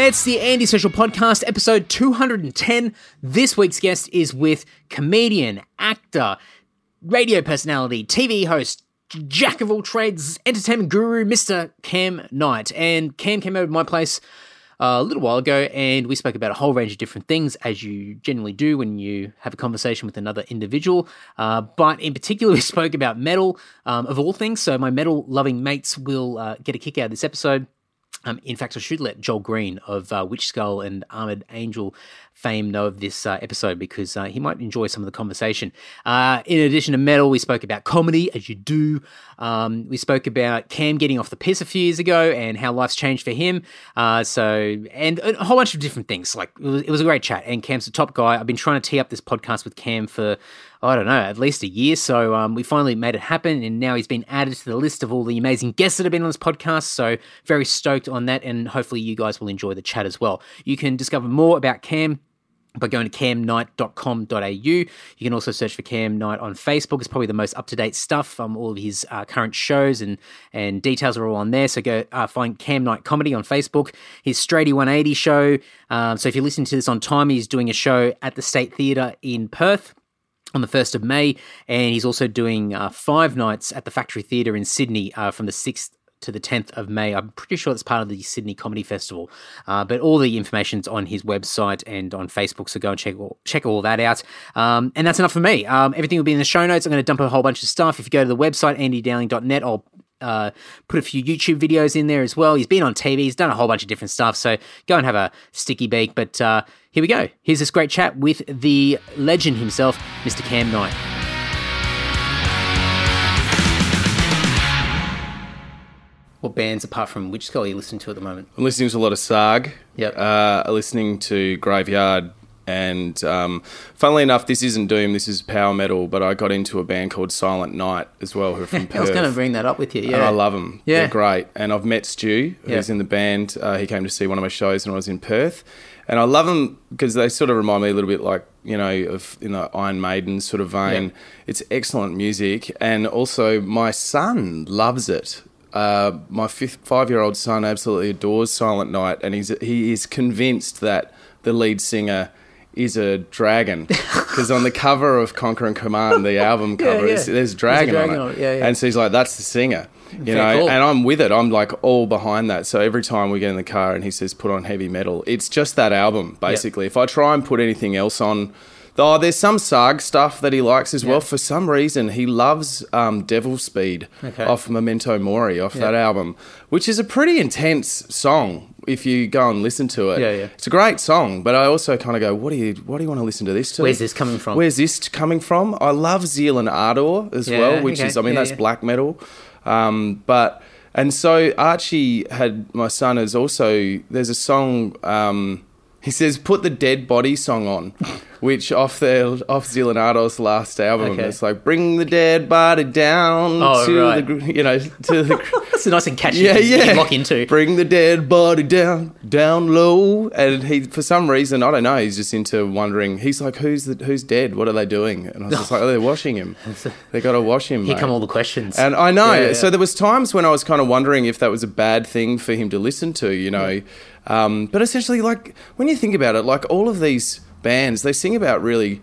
It's the Andy Social Podcast, episode 210. This week's guest is with comedian, actor, radio personality, TV host, jack of all trades, entertainment guru, Mr. Cam Knight. And Cam came over to my place a little while ago, and we spoke about a whole range of different things, as you generally do when you have a conversation with another individual. But in particular, we spoke about metal, of all things. So my metal-loving mates will get a kick out of this episode. In fact, I should let Joel Green of Witch Skull and Armored Angel fame know of this episode, because he might enjoy some of the conversation. In addition to metal, we spoke about comedy, as you do. We spoke about Cam getting off the piss a few years ago and how life's changed for him. And a whole bunch of different things. Like, it was a great chat, and Cam's the top guy. I've been trying to tee up this podcast with Cam for, I don't know, at least a year. So we finally made it happen, and now he's been added to the list of all the amazing guests that have been on this podcast. So very stoked on that, and hopefully you guys will enjoy the chat as well. You can discover more about Cam by going to camknight.com.au. You can also search for Cam Knight on Facebook. It's probably the most up-to-date stuff. All of his current shows and details are all on there. So go find Cam Knight Comedy on Facebook. His Straighty 180 show. So if you're listening to this on time, he's doing a show at the State Theatre in Perth on the 1st of May. And he's also doing 5 nights at the Factory Theatre in Sydney from the 6th to the 10th of May. I'm pretty sure it's part of the Sydney Comedy Festival. But all the information's on his website and on Facebook, so go and check all that out. And that's enough for me. Everything will be in the show notes. I'm going to dump a whole bunch of stuff. If you go to the website, andydowling.net, I'll put a few YouTube videos in there as well. He's been on TV. He's done a whole bunch of different stuff, so go and have a sticky beak. But here we go. Here's this great chat with the legend himself, Mr. Cam Knight. What bands, apart from Witch Skull, are you listening to at the moment? I'm listening to a lot of Sarg. Yep. Listening to Graveyard. And funnily enough, this isn't doom, this is power metal, but I got into a band called Silent Night as well, who are from Perth. I was going to bring that up with you, yeah. And I love them. Yeah. They're great. And I've met Stu, who's in the band. He came to see one of my shows when I was in Perth. And I love them because they sort of remind me a little bit like, of Iron Maiden sort of vein. Yeah. It's excellent music. And also my son loves it. My 5-year-old son absolutely adores Silent Night, and he is convinced that the lead singer is a dragon, because on the cover of Conquer and Command, the album cover, there's a dragon on it. Yeah. And so he's like, that's the singer, Cool. And I'm with it. I'm like all behind that. So every time we get in the car and he says, put on heavy metal, it's just that album, basically. If I try and put anything else on, there's some Sarg stuff that he likes as well. For some reason, he loves Devil Speed off Memento Mori, off that album, which is a pretty intense song if you go and listen to it. Yeah. It's a great song, but I also kind of go, what do you want to listen to this to? Where's this coming from? I love Zeal and Ardor as well, which is, that's black metal. And so Archie my son is also, there's a song, he says, put the Dead Body song on, which off Zeal and Ardor's last album. It's like, bring the dead body down to the... That's a nice and catchy thing you can lock into. Bring the dead body down low. And he, for some reason, I don't know, he's just into wondering, he's like, who's dead? What are they doing? And I was just like, they're washing him. They got to wash him, Here come all the questions. And I know. Yeah. So there was times when I was kind of wondering if that was a bad thing for him to listen to, But essentially, like, when you think about it, like all of these bands, they sing about really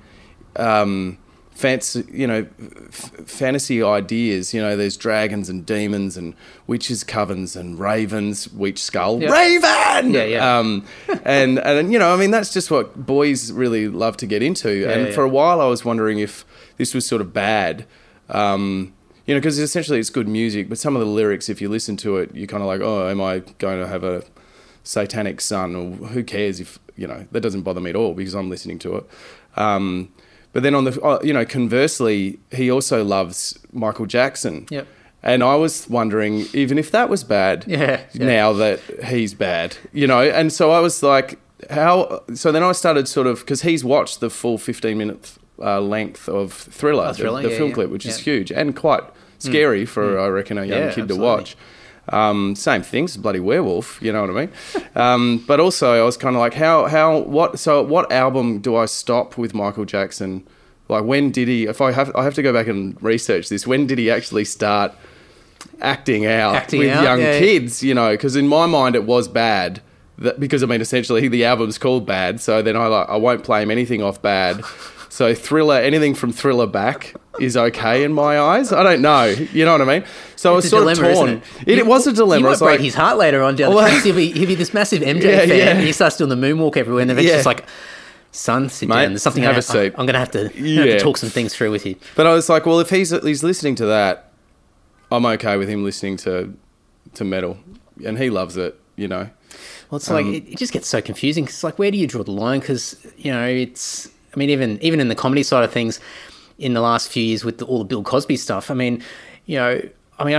fancy, fantasy ideas. There's dragons and demons and witches' covens and ravens, Witch Skull, Raven! And that's just what boys really love to get into. For a while I was wondering if this was sort of bad, because essentially it's good music, but some of the lyrics, if you listen to it, you're kind of like, oh, am I going to have a satanic son, or who cares if, that doesn't bother me at all because I'm listening to it. But then on the, conversely, he also loves Michael Jackson. Yep. And I was wondering, even if that was bad, now that he's bad, and so I was like, so then I started sort of, because he's watched the full 15-minute length of Thriller, the film clip, which is huge and quite scary for, I reckon, a young kid to watch. Same thing, it's a bloody werewolf, you know what I mean? But also I was kind of like, what album do I stop with Michael Jackson? Like, when did he, I have to go back and research this, when did he actually start acting out with young kids, because in my mind it was bad, because I mean, essentially the album's called Bad, so then I won't play him anything off Bad. So Thriller, anything from Thriller back is okay in my eyes. I don't know, you know what I mean? So I was sort of torn. It was a dilemma. You might break like, his heart later on down the track. He'll be this massive MJ fan, and he starts doing the moonwalk everywhere, and eventually it's like, son, sit down. There's something have a seat. I'm going to have to talk some things through with you. But I was like, well, if he's listening to that, I'm okay with him listening to metal, and he loves it, you know. Well, it's like it just gets so confusing because it's like, where do you draw the line? Because it's, I mean, even in the comedy side of things, in the last few years with all the Bill Cosby stuff, I mean, I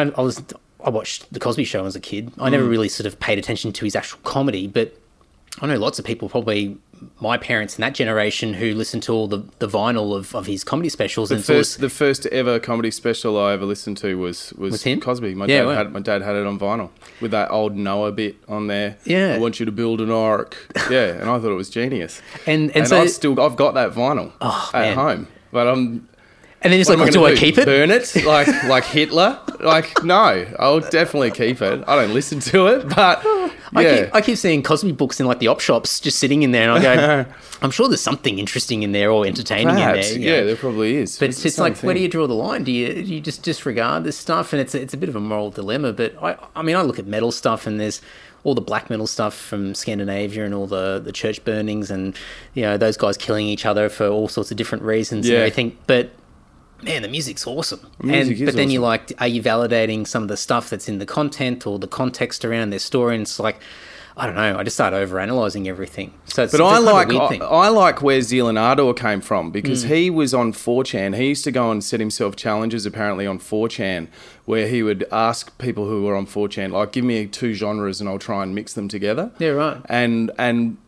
watched The Cosby Show as a kid. I never really sort of paid attention to his actual comedy, but I know lots of people, probably my parents and that generation, who listened to all the vinyl of his comedy specials. The first ever comedy special I ever listened to was him? Cosby. My dad had it on vinyl with that old Noah bit on there. Yeah, I want you to build an ark. Yeah, and I thought it was genius. And so I've got that vinyl at home, but And then it's like, do I keep it? Burn it like Hitler? Like, no, I'll definitely keep it. I don't listen to it, but yeah. I keep seeing Cosby books in like the op shops just sitting in there, and I go, I'm sure there's something interesting in there or entertaining Perhaps, in there. Yeah, there probably is. But it's like, where do you draw the line? Do you just disregard this stuff? And it's a bit of a moral dilemma. But I mean, I look at metal stuff, and there's all the black metal stuff from Scandinavia and all the church burnings, and those guys killing each other for all sorts of different reasons and everything. But man, the music's awesome. But then awesome. you're like, are you validating some of the stuff that's in the content or the context around their story? And it's like, I don't know. I just start overanalyzing everything. I like where Zealand Ardor came from, because he was on 4chan. He used to go and set himself challenges apparently on 4chan, where he would ask people who were on 4chan, like, give me 2 genres and I'll try and mix them together. Yeah, right. And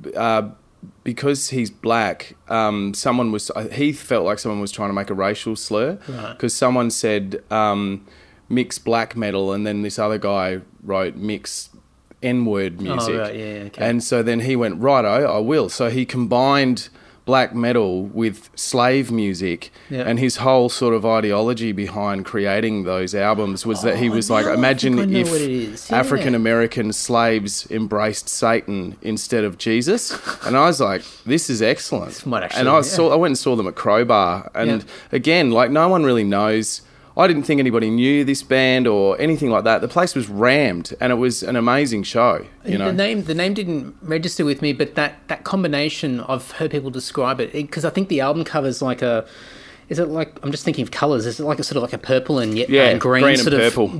because he's black, he felt like someone was trying to make a racial slur, because someone said mix black metal, and then this other guy wrote mix N-word music. Oh, right, yeah, okay. And so then he went, righto, I will. So he combined black metal with slave music, and his whole sort of ideology behind creating those albums was that he was like, imagine if African American slaves embraced Satan instead of Jesus. And I was like, this is excellent. And I went and saw them at Crowbar, and again, like, no one really knows. I didn't think anybody knew this band or anything like that. The place was rammed, and it was an amazing show. The name didn't register with me, but that combination, I've heard people describe it, because I think the album cover's like is it like, I'm just thinking of colours, is it like a sort of like a purple and green green sort and of purple.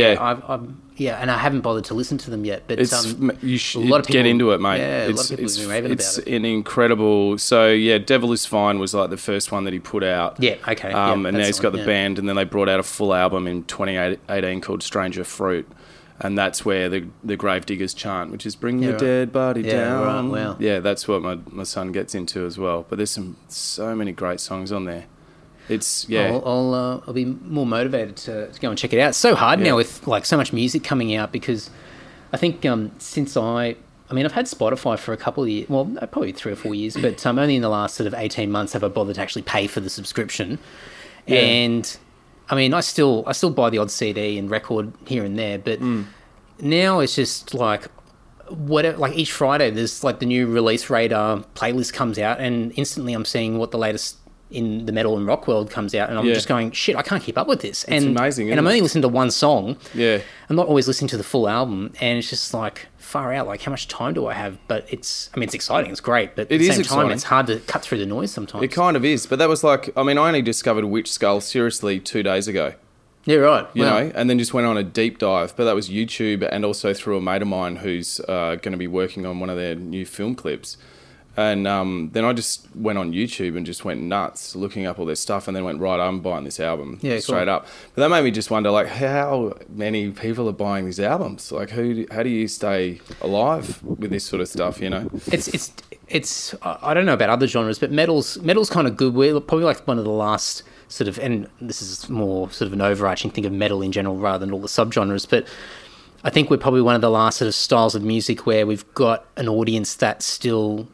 And I haven't bothered to listen to them yet, but you should get into it, mate. Yeah, a lot of people have been raving about it. It's an incredible. So Devil Is Fine was like the first one that he put out. Yeah, okay. And now he's got the band, and then they brought out a full album in 2018 called Stranger Fruit, and that's where the Gravediggers chant, which is bring the dead body down. Right, wow. Yeah, that's what my son gets into as well. But there's so many great songs on there. It's I'll be more motivated to go and check it out. It's so hard now with like so much music coming out, because I think since I've had Spotify for a couple of years, well, probably 3 or 4 years, but only in the last sort of 18 months have I bothered to actually pay for the subscription. Yeah. And I mean, I still buy the odd CD and record here and there, but now it's just like, whatever, like each Friday there's like the new Release Radar playlist comes out, and instantly I'm seeing what the latest in the metal and rock world comes out, and I'm just going, shit, I can't keep up with this. It's amazing, and I'm only listening to one song. Yeah. I'm not always listening to the full album, and it's just like, far out, like, how much time do I have? But it's exciting, it's great, but at the same time, it's hard to cut through the noise sometimes. It kind of is, but that was like, I only discovered Witch Skull seriously 2 days ago. Yeah, right. You know, and then just went on a deep dive, but that was YouTube, and also through a mate of mine who's going to be working on one of their new film clips. And then I just went on YouTube and just went nuts looking up all their stuff, and then went, right, I'm buying this album straight up. But that made me just wonder, like, how many people are buying these albums? Like, how do you stay alive with this sort of stuff, you know? It's I don't know about other genres, but metal's kind of good. We're probably like one of the last sort of, and this is more sort of an overarching thing of metal in general rather than all the subgenres, but I think we're probably one of the last sort of styles of music where we've got an audience that still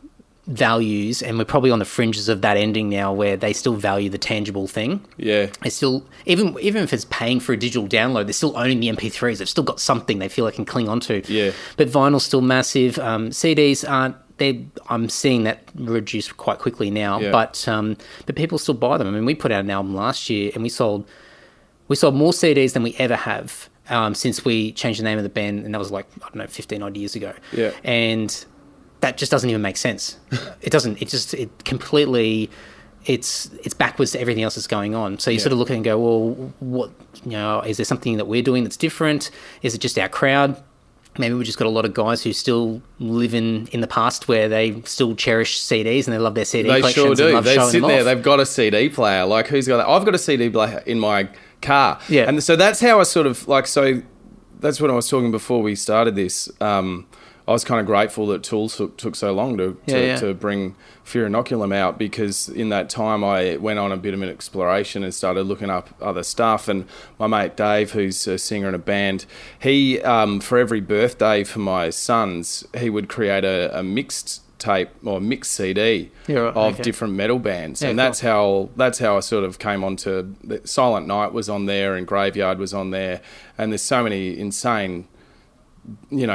values, and we're probably on the fringes of that ending now, where they still value the tangible thing. Yeah. They still, even if it's paying for a digital download, they're still owning the MP3s. They've still got something they feel they can cling onto. Yeah. But vinyl's still massive. CDs aren't. I'm seeing that reduce quite quickly now. Yeah. But people still buy them. I mean, we put out an album last year, and we sold more CDs than we ever have since we changed the name of the band, and that was like, I don't know, 15 odd years ago. Yeah. And that just doesn't even make sense. It doesn't. It completely. It's backwards to everything else that's going on. So you sort of look at it and go, well, what, is there something that we're doing that's different? Is it just our crowd? Maybe we just got a lot of guys who still live in the past, where they still cherish CDs and they love their CD collections. They sure do. And love They showing sit them there. off. They've got a CD player. Like, who's got that? I've got a CD player in my car. Yeah. And so that's how I sort of like. So that's what I was talking before we started this. I was kind of grateful that Tools took so long to bring Fear Inoculum out, because in that time I went on a bit of an exploration and started looking up other stuff. And my mate Dave, who's a singer in a band, he for every birthday for my sons, he would create a mixed tape or mixed CD of different metal bands. And that's how I sort of came onto Silent Night was on there, and Graveyard was on there, and there's so many insane. He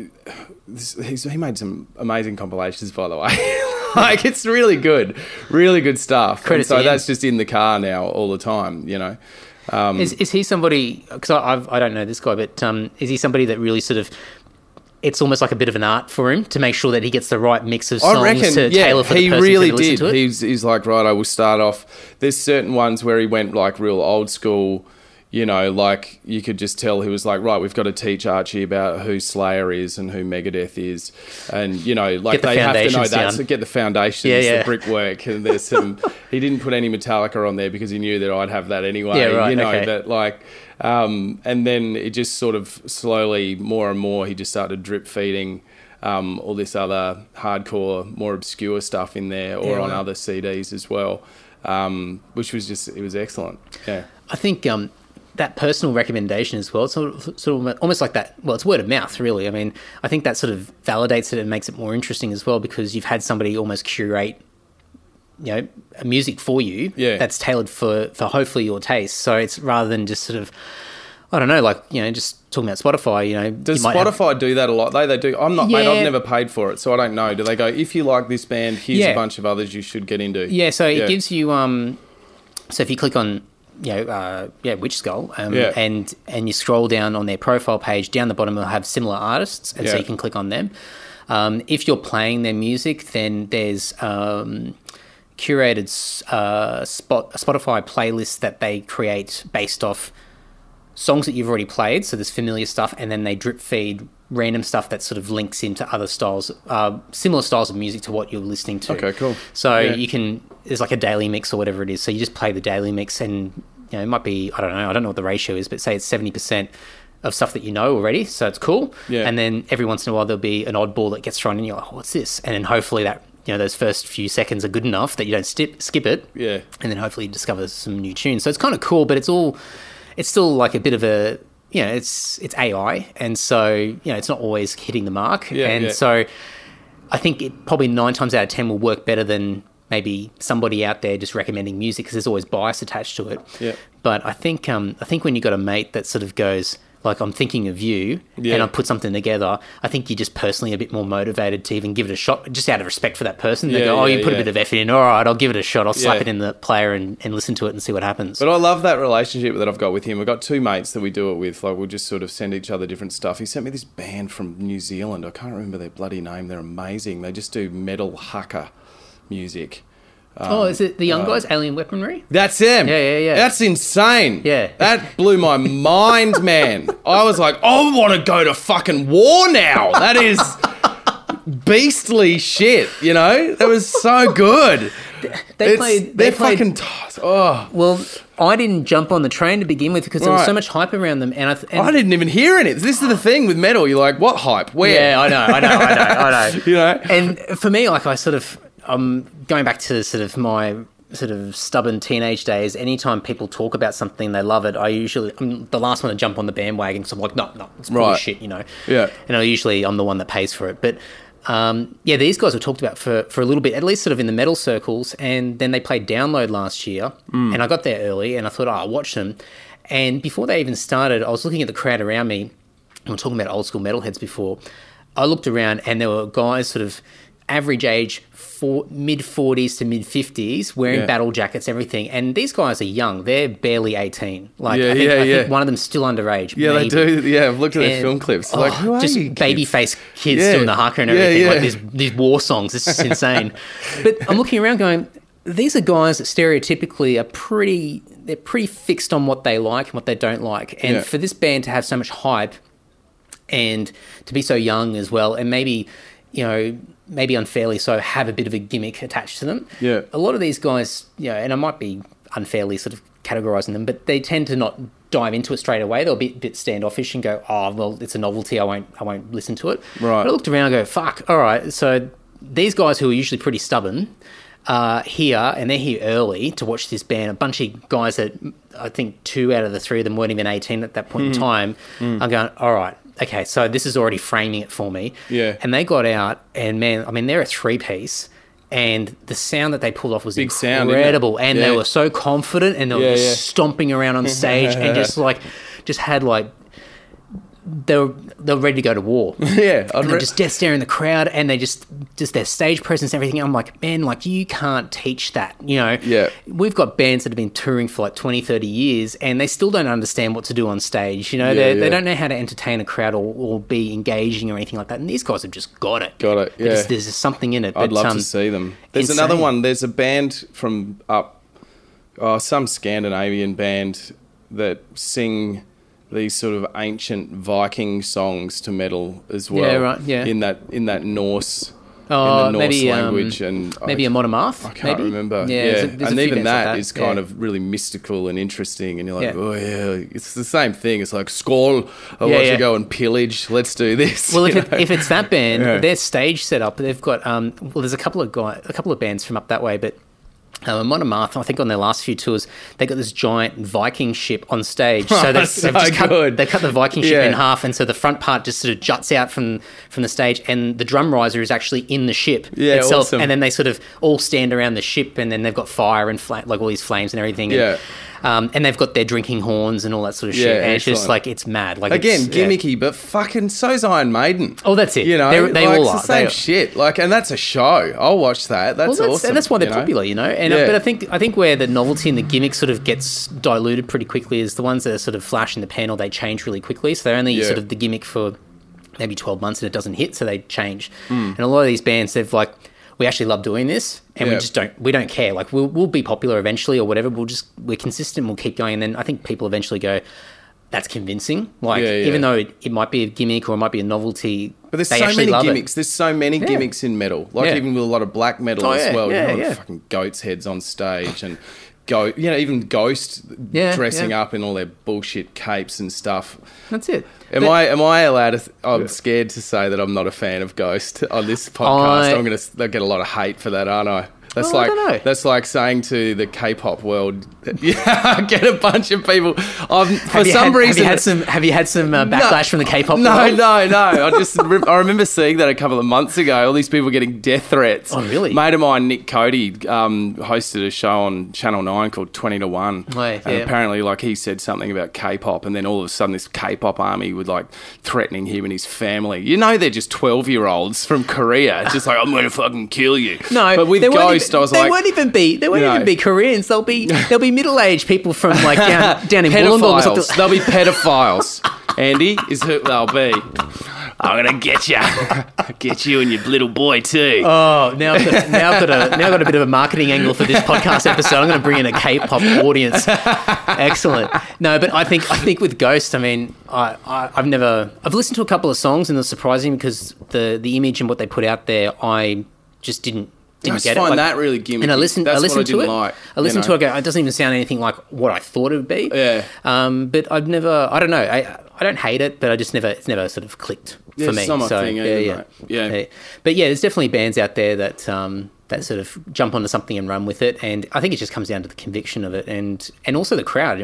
made some amazing compilations, by the way. Like, it's really good stuff. Credit so to him. that's just in the car now all the time. Is he somebody? Because I don't know this guy, but is he somebody that really sort of? It's almost like a bit of an art for him to make sure that he gets the right mix of songs to tailor for the person really who's going to listen to it. He's like, right, I will start off. There's certain ones where he went like real old school. Like you could just tell he was like, right, we've got to teach Archie about who Slayer is and who Megadeth is. And, like they have to know that. So get the foundations, the brickwork. And there's some, he didn't put any Metallica on there because he knew that I'd have that anyway. Yeah, right, but like, and then it just sort of slowly, more and more, he just started drip feeding all this other hardcore, more obscure stuff in there or on other CDs as well, which was just, it was excellent. Yeah. I think that personal recommendation as well, sort of almost like that. Well, it's word of mouth, really. I mean, I think that sort of validates it and makes it more interesting as well, because you've had somebody almost curate, music for you that's tailored for hopefully your taste. So it's rather than just sort of, I don't know, like, just talking about Spotify, Does Spotify do that a lot? They do. I'm not, mate, I've never paid for it, so I don't know. Do they go, if you like this band, here's a bunch of others you should get into? Yeah, so it gives you, so if you click on, Witch Skull, and you scroll down on their profile page, down the bottom they'll have similar artists, and so you can click on them. If you're playing their music, then there's curated Spotify playlists that they create based off songs that you've already played, so there's familiar stuff, and then they drip feed random stuff that sort of links into other styles, similar styles of music to what you're listening to. Okay, cool. So you can, there's like a daily mix or whatever it is, so you just play the daily mix, and it might be, I don't know what the ratio is, but say it's 70% of stuff that you know already, so it's cool. Yeah. And then every once in a while there'll be an oddball that gets thrown in, you're like, oh, what's this? And then hopefully that, those first few seconds are good enough that you don't skip it. Yeah. And then hopefully you discover some new tunes. So it's kind of cool, but it's still like a bit of a, it's AI, and so it's not always hitting the mark. So I think it probably 9 times out of 10 will work better than maybe somebody out there just recommending music, because there's always bias attached to it. Yeah. But I think when you've got a mate that sort of goes, like, I'm thinking of you, and I put something together, I think you're just personally a bit more motivated to even give it a shot, just out of respect for that person. They go, you put a bit of effort in, all right, I'll give it a shot, I'll slap it in the player and listen to it and see what happens. But I love that relationship that I've got with him. I've got 2 mates that we do it with. Like, we'll just sort of send each other different stuff. He sent me this band from New Zealand. I can't remember their bloody name. They're amazing. They just do metal haka music. Is it the young guys, Alien Weaponry? That's them. Yeah. That's insane. Yeah. That blew my mind, man. I was like, I want to go to fucking war now. That is beastly shit, That was so good. They played. Fucking... Oh. Well, I didn't jump on the train to begin with because there was so much hype around them. And I didn't even hear any. This is the thing with metal. You're like, what hype? Where? Yeah, I know. And for me, like, I'm going back to sort of my sort of stubborn teenage days. Anytime people talk about something, they love it. I'm the last one to jump on the bandwagon, so I'm like, no, it's bullshit, Yeah. And I'm the one that pays for it. But These guys were talked about for a little bit, at least sort of in the metal circles, and then they played Download last year, and I got there early, and I thought, I'll watch them. And before they even started, I was looking at the crowd around me, and we're talking about old school metalheads before. I looked around, and there were guys sort of average age, mid-40s to mid-50s, wearing battle jackets, everything. And these guys are young. They're barely 18. I think one of them's still underage. Yeah, maybe. They do. Yeah, I've looked at their film clips. Like, who are just you baby-faced kids doing the haka and everything. Like these war songs. It's just insane. But I'm looking around going, these are guys that stereotypically are they're pretty fixed on what they like and what they don't like. And for this band to have so much hype and to be so young as well, and maybe unfairly so, have a bit of a gimmick attached to them. Yeah. A lot of these guys, and I might be unfairly sort of categorizing them, but they tend to not dive into it straight away. They'll be a bit standoffish and go, oh, well, it's a novelty. I won't listen to it. Right. But I looked around and go, fuck, all right. So these guys who are usually pretty stubborn are here, and they're here early to watch this band. A bunch of guys that I think 2 out of the 3 of them weren't even 18 at that point in time. I'm going, all right. Okay, so this is already framing it for me. Yeah. And they got out, and man, I mean, they're a 3-piece, and the sound that they pulled off was big incredible. Sound, and they were so confident, and they were just stomping around on stage, and just had they were ready to go to war. Yeah. And they're just death staring the crowd, and they just their stage presence and everything. I'm like, man, you can't teach that, Yeah. We've got bands that have been touring for 20, 30 years, and they still don't understand what to do on stage. They don't know how to entertain a crowd or be engaging or anything like that. And these guys have just got it. Yeah. There's just something in it. I'd love to see them. There's another one. There's a band from some Scandinavian band that sing these sort of ancient Viking songs to metal as well. Yeah, right. Yeah. In that Norse, Oh, in the Norse maybe, language, and maybe a Monomath. I can't remember. Yeah, and even that is kind of really mystical and interesting. And you're like, oh yeah, it's the same thing. It's like Skål. I want to go and pillage. Let's do this. Well, if it's that band, their stage setup, they've got there's a couple of bands from up that way, but. Monomath, I think on their last few tours, they got this giant Viking ship on stage. So they've cut the Viking ship in half, and so the front part just sort of juts out from the stage, and the drum riser is actually in the ship itself. Awesome. And then they sort of all stand around the ship, and then they've got fire and all these flames and everything. Yeah. And they've got their drinking horns and all that sort of shit. And it's just it's mad. Again, gimmicky, but fucking so's Iron Maiden. Oh, that's it. They all are. It's the same shit. And that's a show. I'll watch that. That's awesome. And that's why they're popular, And but I think where the novelty and the gimmick sort of gets diluted pretty quickly is the ones that are sort of flash in the pan, or they change really quickly. So they're only sort of the gimmick for maybe 12 months and it doesn't hit, so they change. And a lot of these bands, they've we actually love doing this, and we don't care. We'll be popular eventually or whatever. We're consistent. We'll keep going, and then I think people eventually go, that's convincing. Even though it might be a gimmick or it might be a novelty, but there's so many gimmicks. There's so many gimmicks in metal. Even with a lot of black metal as well. Fucking goats' heads on stage and even Ghost dressing up in all their bullshit capes and stuff. That's it. Am I allowed to? I'm scared to say that I'm not a fan of Ghost on this podcast. I'm gonna get a lot of hate for that, aren't I? I don't know. That's like saying to the K-pop world, get a bunch of people. Have you had some backlash from the K-pop world? No. I remember seeing that a couple of months ago. All these people getting death threats. Oh, really? Mate of mine, Nick Cody, hosted a show on Channel 9 called 20 to 1. And apparently, he said something about K-pop, and then all of a sudden, this K-pop army would threatening him and his family. They're just 12-year-olds from Korea. It's just I'm going to fucking kill you. No, but with Ghost. They won't even be Koreans. They'll be middle-aged people from down in Wollongong. They'll be pedophiles. Andy is who they'll be. I'm gonna get you, get you and your little boy too. Oh, now I've got a bit of a marketing angle for this podcast episode. I'm going to bring in a K-pop audience. Excellent. No, but I think with Ghost, I've listened to a couple of songs, and it's surprising because the image and what they put out there, I just didn't get it. I find that really gimmicky. And I listened to it. I listened to it. It doesn't even sound anything like what I thought it would be. Yeah. But I've never. I don't know. I don't hate it, but it's never sort of clicked for me. It's not my thing either, yeah. But there's definitely bands out there that sort of jump onto something and run with it, and I think it just comes down to the conviction of it, and also the crowd.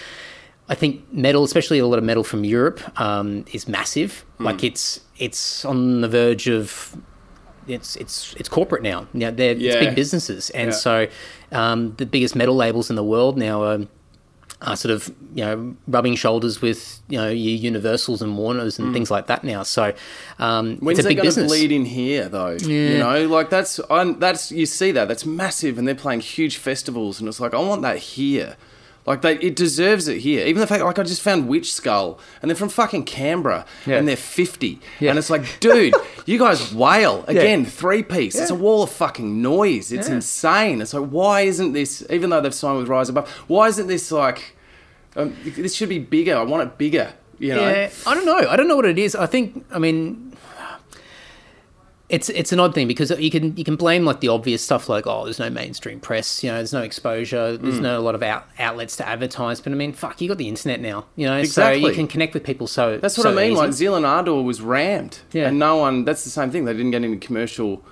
I think metal, especially a lot of metal from Europe, is massive. It's on the verge of it's corporate now. Now it's Yeah. big businesses, and Yeah. so the biggest metal labels in the world now are sort of rubbing shoulders with your Universals and Warners and things like that now. So When's it's a that big going to business. bleed in here, though? You know, like that's you see that's massive, and they're playing huge festivals, and it's like I want that here. Like it deserves it here. Even the fact, like I just found Witch Skull, and they're from fucking Canberra, and they're 50, and it's like, dude, you guys wail again, 3-piece. It's a wall of fucking noise. It's insane. It's like, why isn't this? Even though they've signed with Rise Above, why isn't this like? This should be bigger. I want it bigger. You know? Yeah, I don't know what it is. I mean, it's an odd thing because you can blame like the obvious stuff like, oh, there's no mainstream press, there's no exposure, there's not a lot of outlets to advertise. But I mean, fuck, you got the internet now, Exactly. so you can connect with people. So that's what so I mean. easy. Like Zealand Ardor was rammed, Yeah. and no one. That's the same thing. They didn't get any commercial,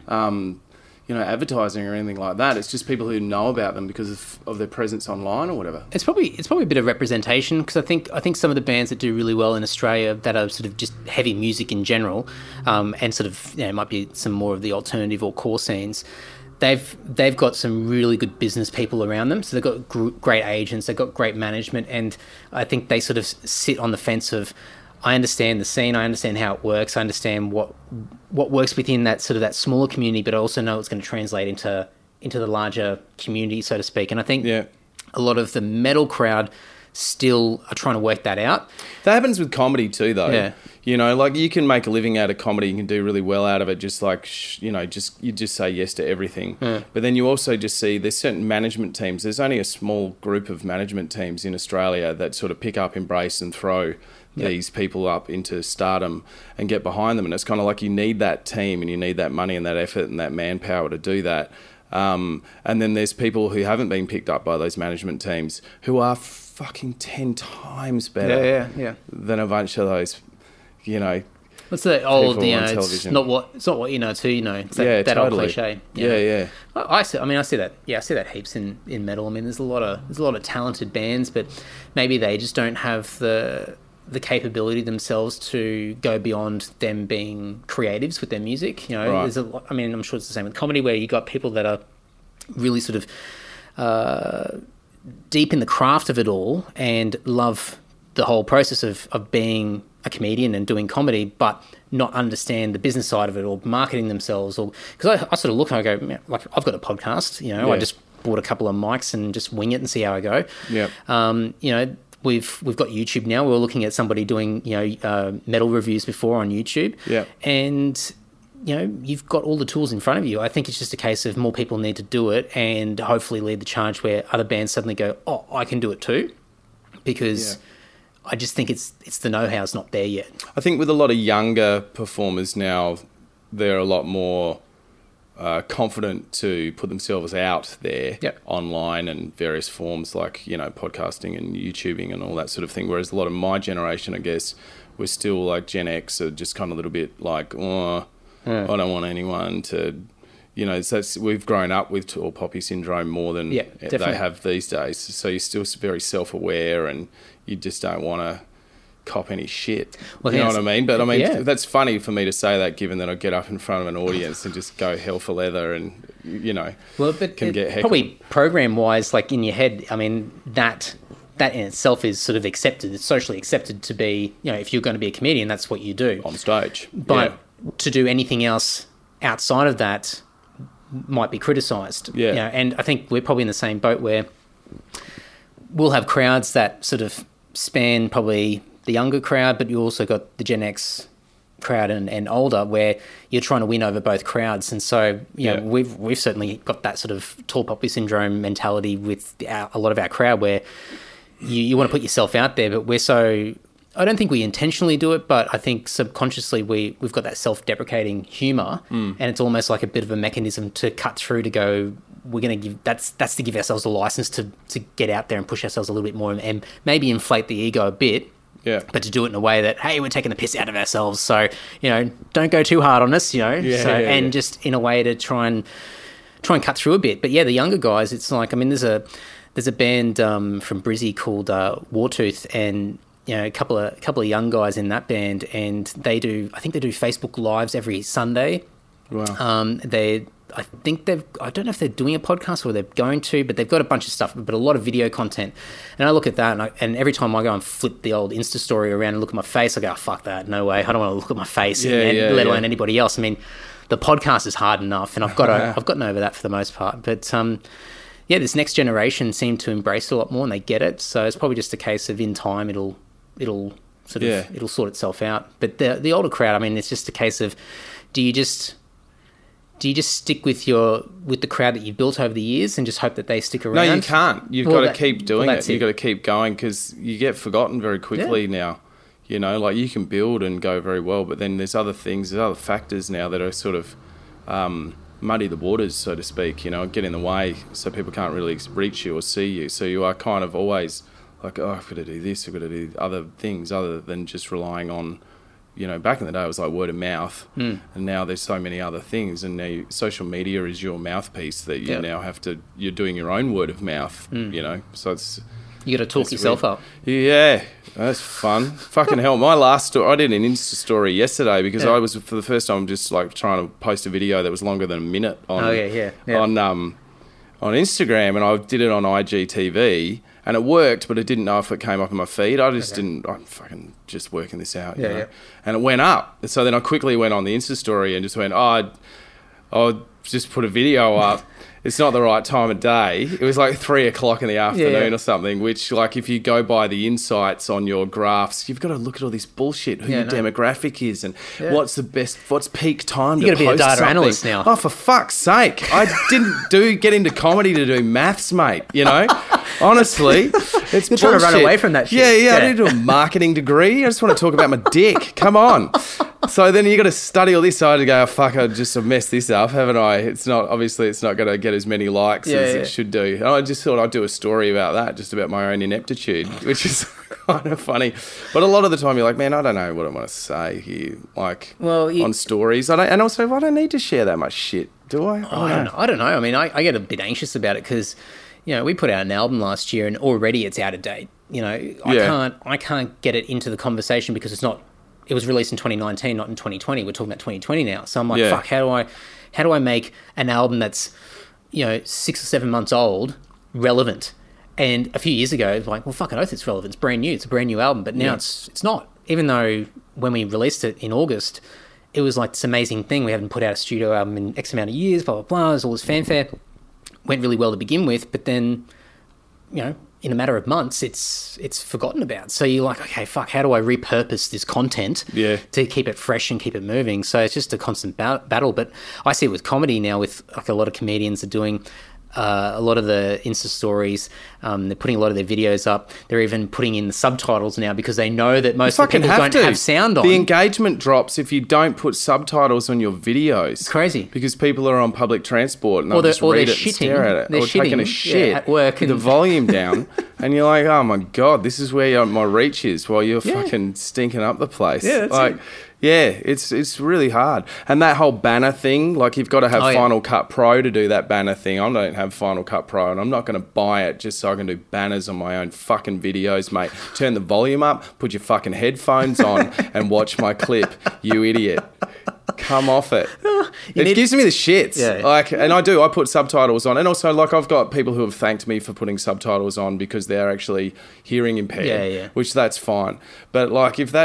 advertising or anything like that. It's just people who know about them because of their presence online or whatever. It's probably a bit of representation because I think some of the bands that do really well in Australia that are sort of just heavy music in general, and sort of might be some more of the alternative or core scenes. They've got some really good business people around them. So they've got great agents, they've got great management, and I think they sort of sit on the fence of, I understand the scene, I understand how it works, I understand what works within that sort of that smaller community, but I also know it's going to translate into the larger community, so to speak. And I think a lot of the metal crowd still are trying to work that out. That happens with comedy too, though. Yeah. Like you can make a living out of comedy, you can do really well out of it, just like, you just say yes to everything. Yeah. But then you also just see there's certain management teams. There's only a small group of management teams in Australia that sort of pick up, embrace and throw these people up into stardom and get behind them. And it's kind of like you need that team and you need that money and that effort and that manpower to do that. And then there's people who haven't been picked up by those management teams who are fucking 10 times better than a bunch of those, What's the old, people on it's television. not what you know till you know. It's that totally. old cliche. Yeah. I see that. Yeah, I see that heaps in metal. I mean, there's a lot of talented bands, but maybe they just don't have the capability themselves to go beyond them being creatives with their music. Right. There's a lot. I mean, I'm sure it's the same with comedy, where you got people that are really sort of deep in the craft of it all and love the whole process of being a comedian and doing comedy, but not understand the business side of it or marketing themselves. Or because I sort of look and I go, "Man, like, I've got a podcast, I just bought a couple of mics and just wing it and see how I go. We've got YouTube now. We were looking at somebody doing metal reviews before on YouTube. Yeah. And you've got all the tools in front of you. I think it's just a case of more people need to do it and hopefully lead the charge where other bands suddenly go, oh, I can do it too. Because I just think it's the know-how's not there yet. I think with a lot of younger performers now, they're a lot more confident to put themselves out there online and various forms like, podcasting and YouTubing and all that sort of thing. Whereas a lot of my generation, I guess, we're still like Gen X, are just kind of a little bit like, I don't want anyone to, so we've grown up with tall poppy syndrome more than they have these days. So you're still very self-aware and you just don't want to cop any shit. Well, you know what I mean? But I mean, that's funny for me to say that, given that I get up in front of an audience and just go hell for leather and, can get heckled. Probably program-wise, like in your head, I mean, that in itself is sort of accepted. It's socially accepted to be, if you're going to be a comedian, that's what you do. On stage. But to do anything else outside of that might be criticised. Yeah. And I think we're probably in the same boat where we'll have crowds that sort of span probably the younger crowd, but you also got the Gen X crowd and older, where you're trying to win over both crowds. And so, we've certainly got that sort of tall poppy syndrome mentality with a lot of our crowd, where you want to put yourself out there, but we're so... I don't think we intentionally do it, but I think subconsciously we've got that self-deprecating humour, and it's almost like a bit of a mechanism to cut through to go, we're going to give... That's to give ourselves a licence to get out there and push ourselves a little bit more and maybe inflate the ego a bit. Yeah. But to do it in a way that, hey, we're taking the piss out of ourselves, so, don't go too hard on us, and just in a way to try and cut through a bit. But the younger guys, it's like, I mean, there's a band from Brizzy called Wartooth, and a couple of young guys in that band, and I think they do Facebook Lives every Sunday, Wow. I don't know if they're doing a podcast or they're going to, but they've got a bunch of stuff, but a lot of video content. And I look at that, and every time I go and flip the old Insta story around and look at my face, I go, oh, fuck that, no way. I don't want to look at my face, let alone anybody else. I mean, the podcast is hard enough, and I've gotten over that for the most part. But this next generation seem to embrace it a lot more, and they get it. So it's probably just a case of in time it'll sort itself out. But the older crowd, I mean, it's just a case of do you just stick with the crowd that you've built over the years and just hope that they stick around? No, you can't. You've got to keep doing it. You've got to keep going because you get forgotten very quickly now. You know, like you can build and go very well, but then there's other things, there's other factors now that are sort of muddy the waters, so to speak, you know, get in the way so people can't really reach you or see you. So you are kind of always like, oh, I've got to do this, I've got to do other things other than just relying on, you know, back in the day it was like word of mouth, and now there's so many other things, and now social media is your mouthpiece that you now have to, you're doing your own word of mouth, you know, so it's... You got to talk yourself up. Yeah, that's fun. Fucking hell, my last story, I did an Insta story yesterday because I was, for the first time, just like trying to post a video that was longer than a minute on Instagram, and I did it on IGTV, and it worked, but I didn't know if it came up in my feed. I just didn't, I'm fucking just working this out, you know? And it went up. So then I quickly went on the Insta story and just went, I'll just put a video up. It's not the right time of day. It was like 3:00 in the afternoon or something, which, like, if you go by the insights on your graphs, you've got to look at all this bullshit, who your demographic is and what's peak time to post something. You got to be a data analyst now. Oh, for fuck's sake. I didn't get into comedy to do maths, mate, you know? Honestly, it's You're trying to run away from that shit. Yeah, I didn't do a marketing degree. I just want to talk about my dick. Come on. So then you got to study all this side to go, oh, fuck, I've messed this up, haven't I? It's not going to get as many likes as it should do. And I just thought I'd do a story about that, just about my own ineptitude, which is kind of funny. But a lot of the time you're like, man, I don't know what I want to say here, like on stories. And also, I don't need to share that much shit, do I? I don't know. I mean, I get a bit anxious about it because, you know, we put out an album last year and already it's out of date. You know, I can't get it into the conversation because it was released in 2019, not in 2020. We're talking about 2020 now. So I'm like, fuck, how do I make an album that's, you know, 6 or 7 months old relevant? And a few years ago, it was like, well, fucking oath, it's relevant. It's brand new. It's a brand new album. But now it's not. Even though when we released it in August, it was like this amazing thing. We hadn't put out a studio album in X amount of years, blah, blah, blah. There's all this fanfare. Went really well to begin with. But then, you know, in a matter of months, it's forgotten about. So you're like, okay, fuck, how do I repurpose this content to keep it fresh and keep it moving? So it's just a constant battle. But I see it with comedy now, with like a lot of comedians are doing a lot of the Insta stories. They're putting a lot of their videos up. They're even putting in the subtitles now because they know that most of the people don't have sound on. The engagement drops if you don't put subtitles on your videos. It's crazy. Because people are on public transport and they'll just read it and stare at it. They're taking a shit at work with the volume down. And you're like, oh my God, this is where my reach is while you're fucking stinking up the place. Yeah, that's it. Yeah, it's really hard. And that whole banner thing, like you've got to have Final Cut Pro to do that banner thing. I don't have Final Cut Pro and I'm not going to buy it just so I can do banners on my own fucking videos, mate. Turn the volume up, put your fucking headphones on and watch my clip, you idiot. Come off it. It gives me the shits. Yeah. Like, and I put subtitles on. And also, like, I've got people who have thanked me for putting subtitles on because they're actually hearing impaired, which that's fine. But like, if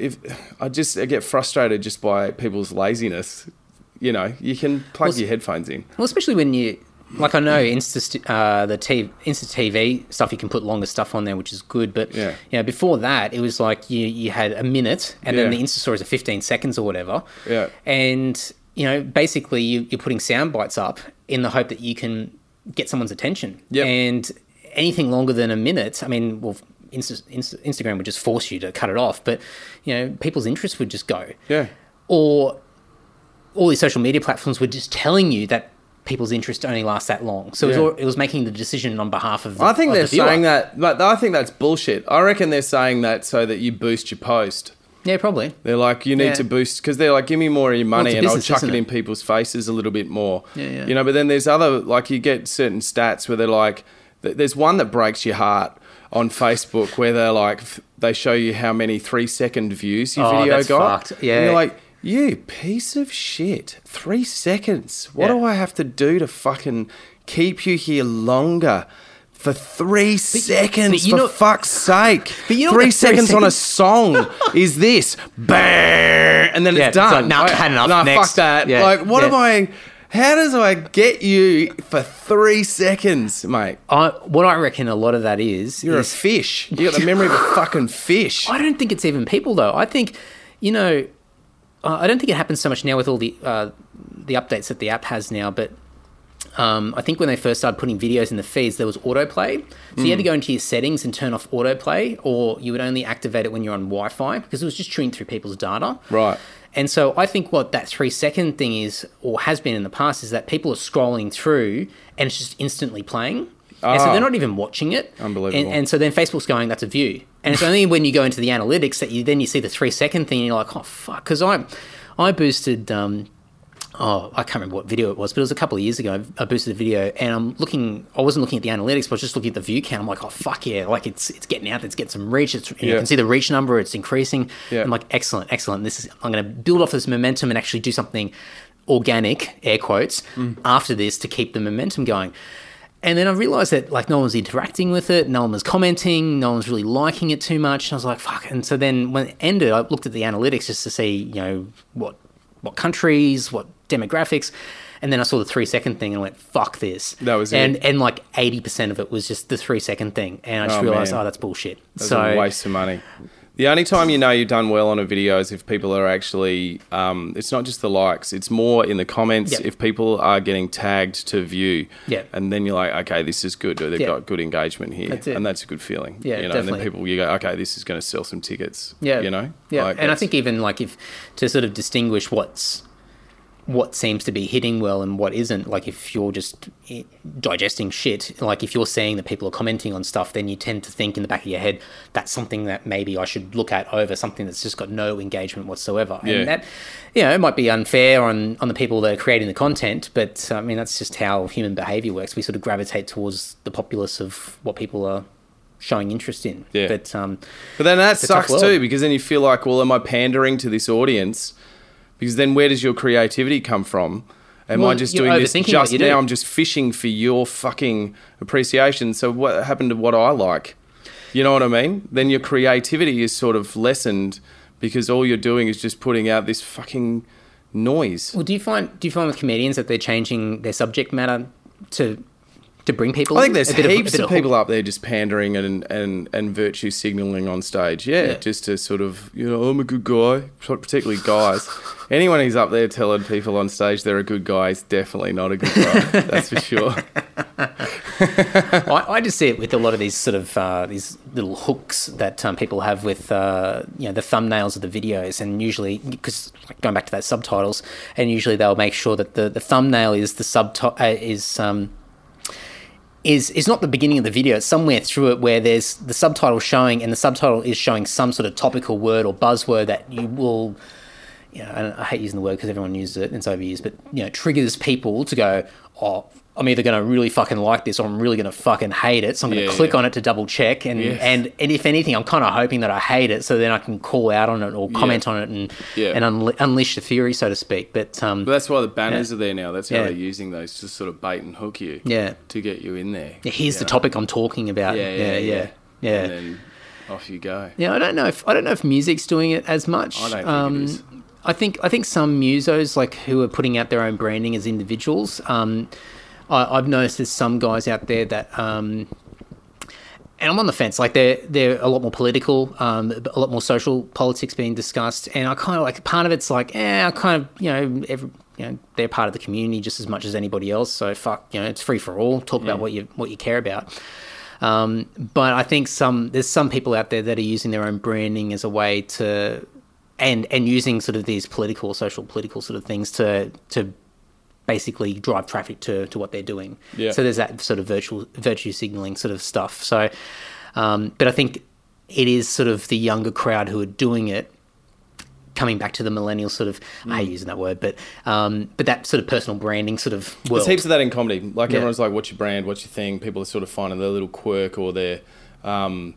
I get frustrated just by people's laziness, you know, you can plug your headphones in. Well, especially when you, like, I know Insta TV stuff, you can put longer stuff on there, which is good. But, you know, before that, it was like you had a minute and then the Insta stories are 15 seconds or whatever. Yeah. And, you know, basically you're putting sound bites up in the hope that you can get someone's attention. Yep. And anything longer than a minute, I mean, well, Instagram would just force you to cut it off. But, you know, people's interest would just go. Yeah. Or all these social media platforms were just telling you that people's interest only lasts that long. So it was making the decision on behalf of the I think they're saying that, but I think that's bullshit. I reckon they're saying that so that you boost your post. Yeah, probably. They're like, you need to boost, because they're like, give me more of your money and business, I'll chuck it in people's faces a little bit more. You know, but then there's other, like, you get certain stats where they're like, there's one that breaks your heart on Facebook where they're like, they show you how many 3-second views your video got. Fucked. Yeah. And you're like, You piece of shit. 3 seconds. What do I have to do to fucking keep you here longer? For 3 seconds, for fuck's sake. But you know 3 seconds on a song is this. Bang! And then it's done. It's like, had enough. Next. Fuck that. Yeah. How does I get you for 3 seconds, mate? What I reckon a lot of that is... You're a fish. You got the memory of a fucking fish. I don't think it's even people, though. I think, I don't think it happens so much now with all the updates that the app has now, but I think when they first started putting videos in the feeds, there was autoplay. So you had to go into your settings and turn off autoplay, or you would only activate it when you're on Wi-Fi, because it was just chewing through people's data. Right. And so I think what that 3 second thing is, or has been in the past, is that people are scrolling through and it's just instantly playing. And so they're not even watching it. Unbelievable. And so then Facebook's going, that's a view. And it's only when you go into the analytics that you see the 3 second thing and you're like, oh, fuck. Because I boosted, I can't remember what video it was, but it was a couple of years ago. I boosted a video and I wasn't looking at the analytics, but I was just looking at the view count. I'm like, oh, fuck yeah. Like it's getting out there. It's getting some reach. You can see the reach number. It's increasing. Yeah. I'm like, excellent. I'm going to build off this momentum and actually do something organic, air quotes, after this to keep the momentum going. And then I realised that no one was interacting with it, no one was commenting, no one was really liking it too much. And I was like, fuck. And so then when it ended, I looked at the analytics just to see, what countries, what demographics. And then I saw the 3 second thing and I went, fuck this. That was it. And 80% of it was just the 3 second thing. And I just realised, that's bullshit. That's a waste of money. The only time you've done well on a video is if people are actually, it's not just the likes, it's more in the comments if people are getting tagged to view. Yeah. And then you're like, okay, this is good. They've got good engagement here. That's it. And that's a good feeling. Yeah, definitely. And then people, you go, okay, this is going to sell some tickets. Yeah. Yeah. And I think even if to sort of distinguish what seems to be hitting well and what isn't, like if you're just digesting shit, like if you're seeing that people are commenting on stuff, then you tend to think in the back of your head, that's something that maybe I should look at over something that's just got no engagement whatsoever. Yeah. And that, it might be unfair on the people that are creating the content, but I mean, that's just how human behavior works. We sort of gravitate towards the populace of what people are showing interest in. Yeah. But then that sucks too, because then you feel like, well, am I pandering to this audience? Because then where does your creativity come from? Am I just doing this just now? I'm just fishing for your fucking appreciation. So what happened to what I like? You know what I mean? Then your creativity is sort of lessened because all you're doing is just putting out this fucking noise. Well, do you find with comedians that they're changing their subject matter to bring people? I think there's heaps of people up there just pandering and virtue signalling on stage. Yeah, just to sort of, I'm a good guy, particularly guys. Anyone who's up there telling people on stage they're a good guy is definitely not a good guy. That's for sure. I just see it with a lot of these sort of these little hooks that people have with the thumbnails of the videos, and usually because going back to that subtitles, and usually they'll make sure that the thumbnail is the is not the beginning of the video. It's somewhere through it where there's the subtitle showing, and the subtitle is showing some sort of topical word or buzzword that you will, and I hate using the word because everyone uses it and it's overused, but triggers people to go, oh, I'm either going to really fucking like this or I'm really going to fucking hate it. So I'm going to click on it to double check. And if anything, I'm kind of hoping that I hate it so then I can call out on it or comment on it and unleash the fury, so to speak. But that's why the banners are there now. That's how they're using those to sort of bait and hook you to get you in there. Yeah, here's the topic I'm talking about. Yeah. And then off you go. Yeah, I don't know if music's doing it as much. I don't think it is. I think some musos who are putting out their own branding as individuals. I've noticed there's some guys out there that, and I'm on the fence. They're a lot more political, a lot more social politics being discussed, and I kind of part of it's I kind of they're part of the community just as much as anybody else. So fuck, it's free for all. Talk about what you care about. But I think there's some people out there that are using their own branding as a way to. And using sort of these political sort of things to basically drive traffic to what they're doing. Yeah. So there's that sort of virtue signaling sort of stuff. So, but I think it is sort of the younger crowd who are doing it, coming back to the millennial sort of, I hate using that word, but that sort of personal branding sort of world. There's heaps of that in comedy. Everyone's like, what's your brand, what's your thing? People are sort of finding their little quirk or their...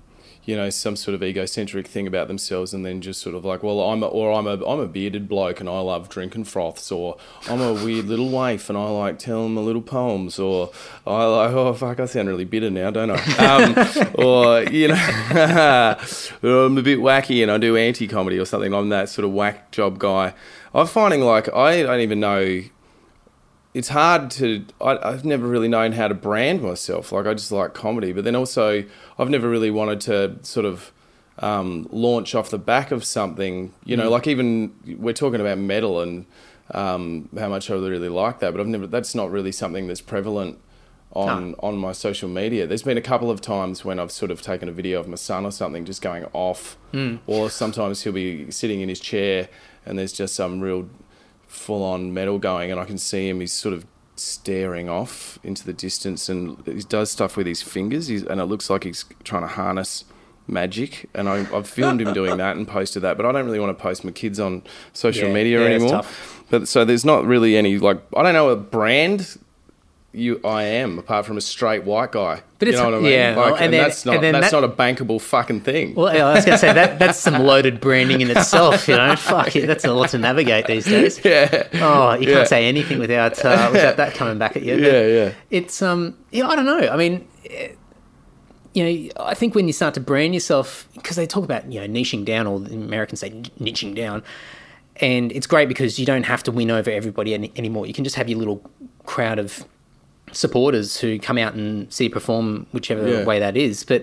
some sort of egocentric thing about themselves, and then just sort of like, well, I'm a bearded bloke and I love drinking froths, or I'm a weird little waif and I like telling my little poems, or I like, oh fuck, I sound really bitter now, don't I? Or I'm a bit wacky and I do anti-comedy or something. I'm that sort of whack job guy. I'm finding like I don't even know. It's hard to... I've never really known how to brand myself. Like, I just like comedy. But then also, I've never really wanted to sort of launch off the back of something. Like even... We're talking about metal and how much I really like that. But that's not really something that's prevalent on my social media. There's been a couple of times when I've sort of taken a video of my son or something just going off. Or sometimes he'll be sitting in his chair and there's just some real... full-on metal going, and I can see him, he's sort of staring off into the distance, and he does stuff with his fingers, and it looks like he's trying to harness magic, and I've filmed him doing that and posted that, but I don't really want to post my kids on social media anymore. But so there's not really any, like, I don't know a brand I am, apart from a straight white guy. But it's, you know what I mean? Yeah, like, and that's not a bankable fucking thing. Well, I was going to say that's some loaded branding in itself. Fuck it, that's a lot to navigate these days. Yeah. Oh, you can't say anything without that coming back at you. Yeah. It's I don't know. I mean, I think when you start to brand yourself, because they talk about niching down, or the Americans say niching down, and it's great because you don't have to win over everybody anymore. You can just have your little crowd of supporters who come out and see you perform, whichever way that is. But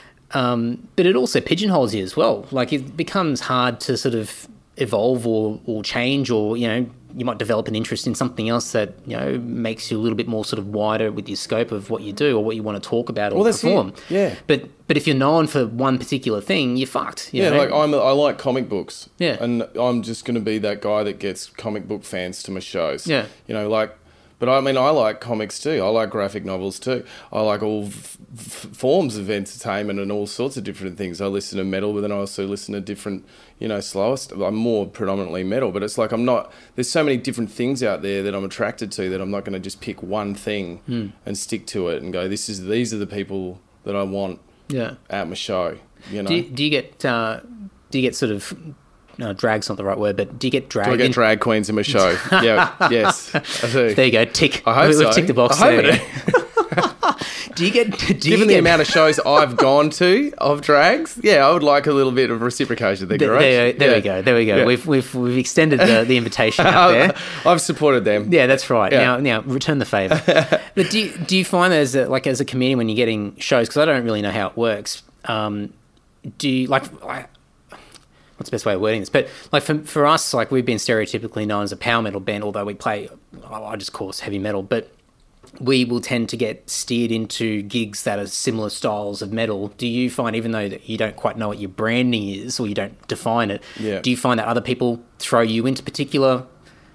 it also pigeonholes you as well. Like, it becomes hard to sort of evolve or change, or you might develop an interest in something else that makes you a little bit more sort of wider with your scope of what you do or what you want to talk about or perform. Yeah. But if you're known for one particular thing, you're fucked. You know? Like I like comic books. Yeah. And I'm just going to be that guy that gets comic book fans to my shows. Yeah. But I mean, I like comics too. I like graphic novels too. I like all forms of entertainment and all sorts of different things. I listen to metal, but then I also listen to different, slower stuff. I'm more predominantly metal, but it's like there's so many different things out there that I'm attracted to that I'm not going to just pick one thing and stick to it and go, these are the people that I want at my show. Do you get sort of... No, drag's not the right word, but do you get drag? Do I get drag queens in my show? Yes, I do. There you go, tick. I hope so. We've ticked the box. I hope it. Given the amount of shows I've gone to of drags, I would like a little bit of reciprocation. There we go. Yeah. We've extended the invitation out there. I've supported them. Yeah, that's right. Yeah. Now return the favour. But do you find as a comedian when you're getting shows, because I don't really know how it works, do you what's the best way of wording this? But like for us, like we've been stereotypically known as a power metal band, although we play, I just call us heavy metal, but we will tend to get steered into gigs that are similar styles of metal. Do you find, even though that you don't quite know what your branding is or you don't define it, do you find that other people throw you into particular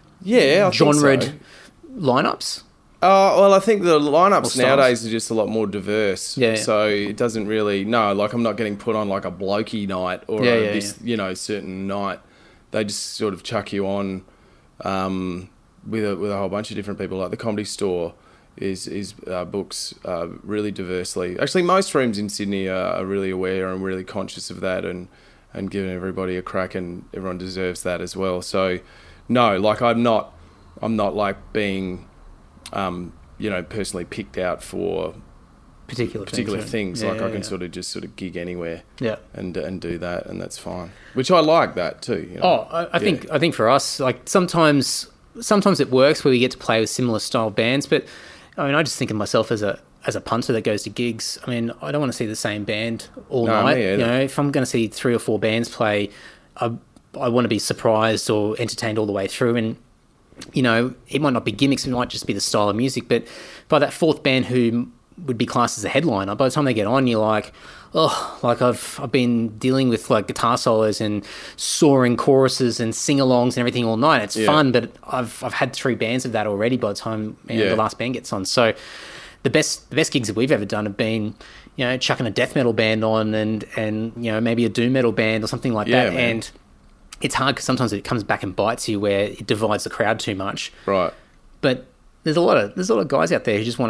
genred lineups? Well, I think the lineups nowadays are just a lot more diverse. Yeah. So it doesn't really... No, like I'm not getting put on like a blokey night or certain night. They just sort of chuck you on with a whole bunch of different people. Like the Comedy Store is books really diversely. Actually, most rooms in Sydney are really aware and really conscious of that and giving everybody a crack, and everyone deserves that as well. So, no, like I'm not like being... personally picked out for particular things. Like I can sort of gig anywhere, and do that, and that's fine. Which I like that too. I think for us, like sometimes it works where we get to play with similar style bands, but I mean, I just think of myself as a punter that goes to gigs. I mean, I don't want to see the same band all night. If I'm going to see 3 or 4 bands play, I want to be surprised or entertained all the way through. And it might not be gimmicks, it might just be the style of music, but by that 4th band who would be classed as a headliner, by the time they get on, you're like, oh, like I've been dealing with like guitar solos and soaring choruses and sing-alongs and everything all night. It's fun, but I've had 3 bands of that already by the time the last band gets on. So the best gigs that we've ever done have been, chucking a death metal band on and maybe a doom metal band or something like that. Man. And it's hard because sometimes it comes back and bites you where it divides the crowd too much. Right. But there's a lot of guys out there who just want to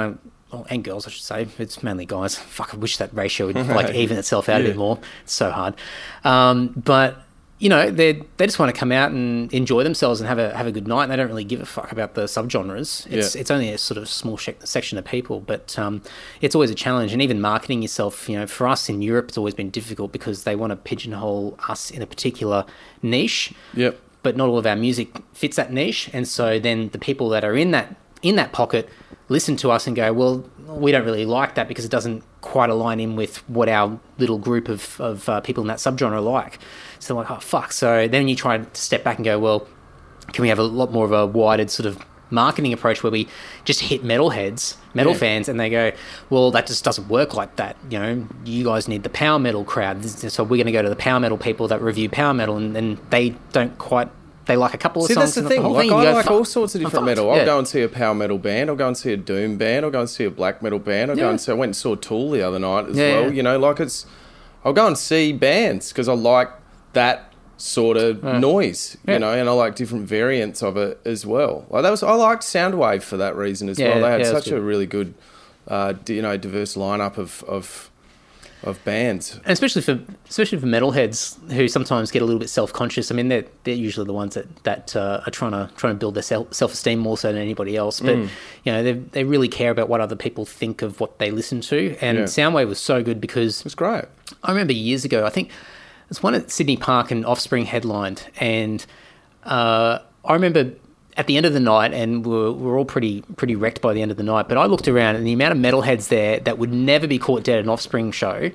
and girls, I should say. It's mainly guys. Fuck, I wish that ratio would like even itself out a bit more. It's so hard. But you know, they just want to come out and enjoy themselves and have a good night, and they don't really give a fuck about the subgenres. It's only a sort of small section of people, but it's always a challenge. And even marketing yourself, you know, for us in Europe, it's always been difficult because they want to pigeonhole us in a particular niche. Yep. But not all of our music fits that niche, and so then the people that are in that pocket listen to us and go, well, we don't really like that because it doesn't quite align in with what our little group of people in that subgenre like. So like, oh, fuck. So then you try to step back and go, well, can we have a lot more of a widened sort of marketing approach where we just hit metal fans, and they go, well, that just doesn't work like that. You know, you guys need the power metal crowd. So we're going to go to the power metal people that review power metal, and they don't quite... They like a couple of songs. See, that's the thing. Like, I like all sorts of different metal. Yeah. I'll go and see a power metal band. I'll go and see a doom band. I'll go and see a black metal band. I went and saw Tool the other night as well. Yeah. You know, like I'll go and see bands because I like that sort of noise. You know, and I like different variants of it as well. Like I liked Soundwave for that reason as well. They had such a really good, diverse lineup of bands, and especially for metalheads who sometimes get a little bit self-conscious. I mean, they're usually the ones that are trying to build their self-esteem more so than anybody else. But you know, they really care about what other people think of what they listen to. And Soundwave was so good because it's great. I remember years ago, I think it's one at Sydney Park and Offspring headlined, and I remember at the end of the night, and we're all pretty wrecked by the end of the night, but I looked around and the amount of metalheads there that would never be caught dead at an Offspring show,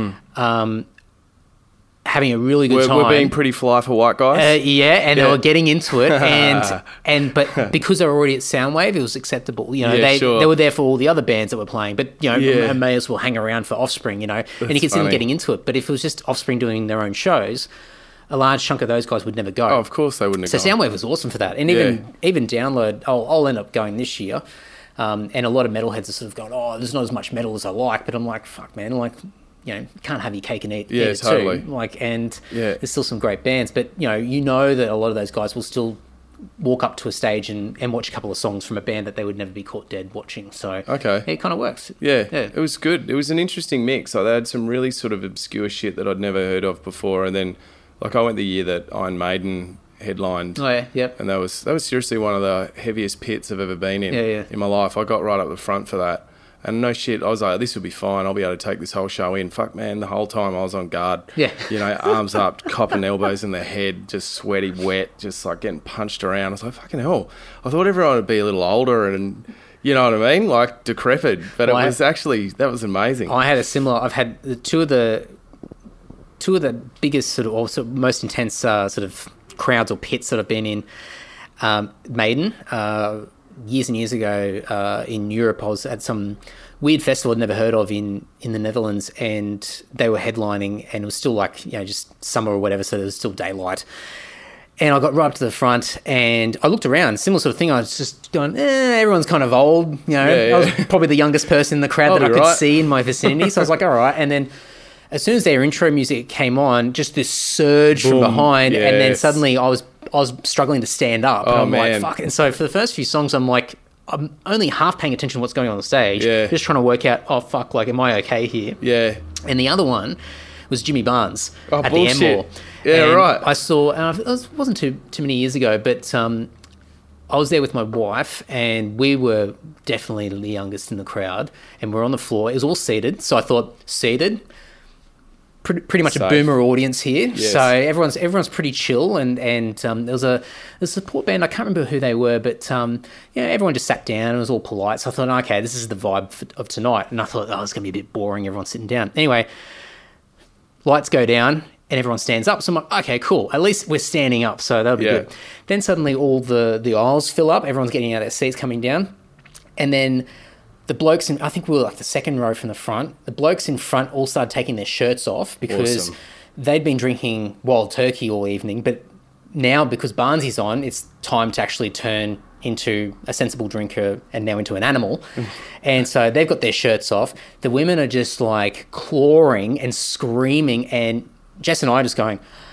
having a really good time. We're being pretty fly for white guys. They were getting into it, but because they were already at Soundwave, it was acceptable. You know, they were there for all the other bands that were playing, but you know, may as well hang around for Offspring. You know, and you can see them getting into it. But if it was just Offspring doing their own shows, a large chunk of those guys would never go. Oh, of course they wouldn't have gone. So Soundwave was awesome for that. And even Download, I'll end up going this year. And a lot of metalheads are sort of going, oh, there's not as much metal as I like. But I'm like, fuck, man. Like, you know, you can't have your cake and eat it totally. too. Like, and there's still some great bands. But, you know that a lot of those guys will still walk up to a stage and watch a couple of songs from a band that they would never be caught dead watching. So it kind of works. Yeah, it was good. It was an interesting mix. Like, they had some really sort of obscure shit that I'd never heard of before. And then... Like, I went the year that Iron Maiden headlined. Oh, yeah, yep. And that was seriously one of the heaviest pits I've ever been in in my life. I got right up the front for that. And no shit, I was like, this will be fine. I'll be able to take this whole show in. Fuck, man, the whole time I was on guard. Yeah. You know, arms up, copping elbows in the head, just sweaty, wet, just like getting punched around. I was like, fucking hell. I thought everyone would be a little older and... You know what I mean? Like, decrepit. But that was amazing. I had a similar... I've had two of the biggest sort of, also most intense sort of crowds or pits that I've been in. Maiden, years and years ago in Europe, I was at some weird festival I'd never heard of in the Netherlands, and they were headlining, and it was still like, you know, just summer or whatever, so there was still daylight. And I got right up to the front, and I looked around, similar sort of thing. I was just going, everyone's kind of old, you know. I was probably the youngest person in the crowd that I could see in my vicinity, so I was like, all right. And then as soon as their intro music came on, just this surge from behind, and then suddenly I was struggling to stand up. And I'm like, fuck. And so for the first few songs, I'm like, I'm only half paying attention to what's going on the stage, just trying to work out, oh, fuck, like, am I okay here? Yeah. And the other one was Jimmy Barnes at the Enmore. Yeah, and right. I saw, and it wasn't too many years ago, but I was there with my wife, and we were definitely the youngest in the crowd, and we're on the floor. It was all seated, so I thought, seated, pretty much a boomer audience here. Yes. So everyone's pretty chill, and there was a support band. I can't remember who they were, but everyone just sat down and it was all polite. So I thought, okay, this is the vibe of tonight. And I thought, it's going to be a bit boring. Everyone's sitting down. Anyway, lights go down and everyone stands up. So I'm like, okay, cool. At least we're standing up, so that'll be good. Then suddenly all the aisles fill up. Everyone's getting out of their seats, coming down, and then the blokes I think we were like the second row from the front. The blokes in front all started taking their shirts off because they'd been drinking Wild Turkey all evening. But now, because Barnsy's on, it's time to actually turn into a sensible drinker and now into an animal. And so they've got their shirts off. The women are just like clawing and screaming. And Jess and I are just going,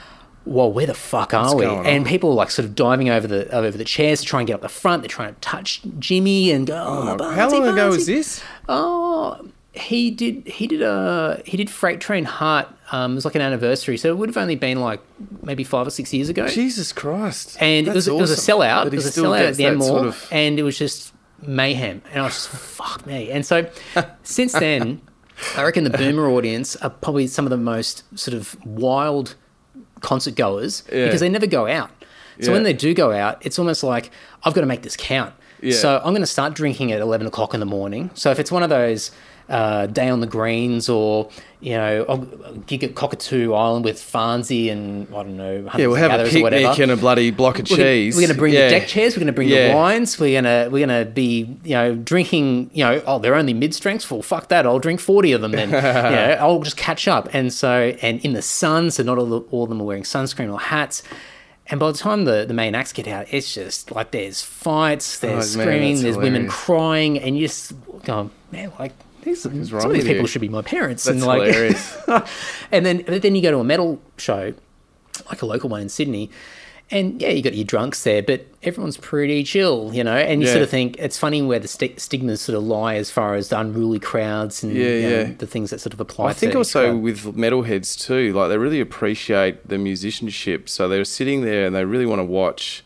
whoa, where the fuck are we? going on? And people are like sort of diving over the chairs to try and get up the front. They're trying to touch Jimmy and go, How long ago was this? Oh, he did Freight Train Heart. It was like an anniversary, so it would have only been like maybe 5 or 6 years ago. Jesus Christ! And it was a sellout. It was a sellout at the Enmore, sort of... and it was just mayhem. And I was just, fuck me. And so since then, I reckon the Boomer audience are probably some of the most sort of wild concert goers because they never go out. So when they do go out, it's almost like, I've got to make this count. Yeah. So I'm going to start drinking at 11 o'clock in the morning. So if it's one of those Day on the Greens or, I'll gig at Cockatoo Island with Farnsey and, I don't know, we'll have a picnic and a bloody block of cheese. We're going to bring the deck chairs. We're going to bring the wines. We're going to be, drinking, they're only mid-strengths. Well, fuck that. I'll drink 40 of them then. I'll just catch up. And in the sun, so not all of them are wearing sunscreen or hats. And by the time the main acts get out, it's just like there's fights, there's screaming, there's women crying, and you just go, man, like, some of these people should be my parents. That's hilarious. And then you go to a metal show, like a local one in Sydney, and you got your drunks there, but everyone's pretty chill, and you sort of think it's funny where the stigmas sort of lie as far as the unruly crowds and the things that sort of apply to I think also with metalheads too, like they really appreciate the musicianship. So they're sitting there and they really want to watch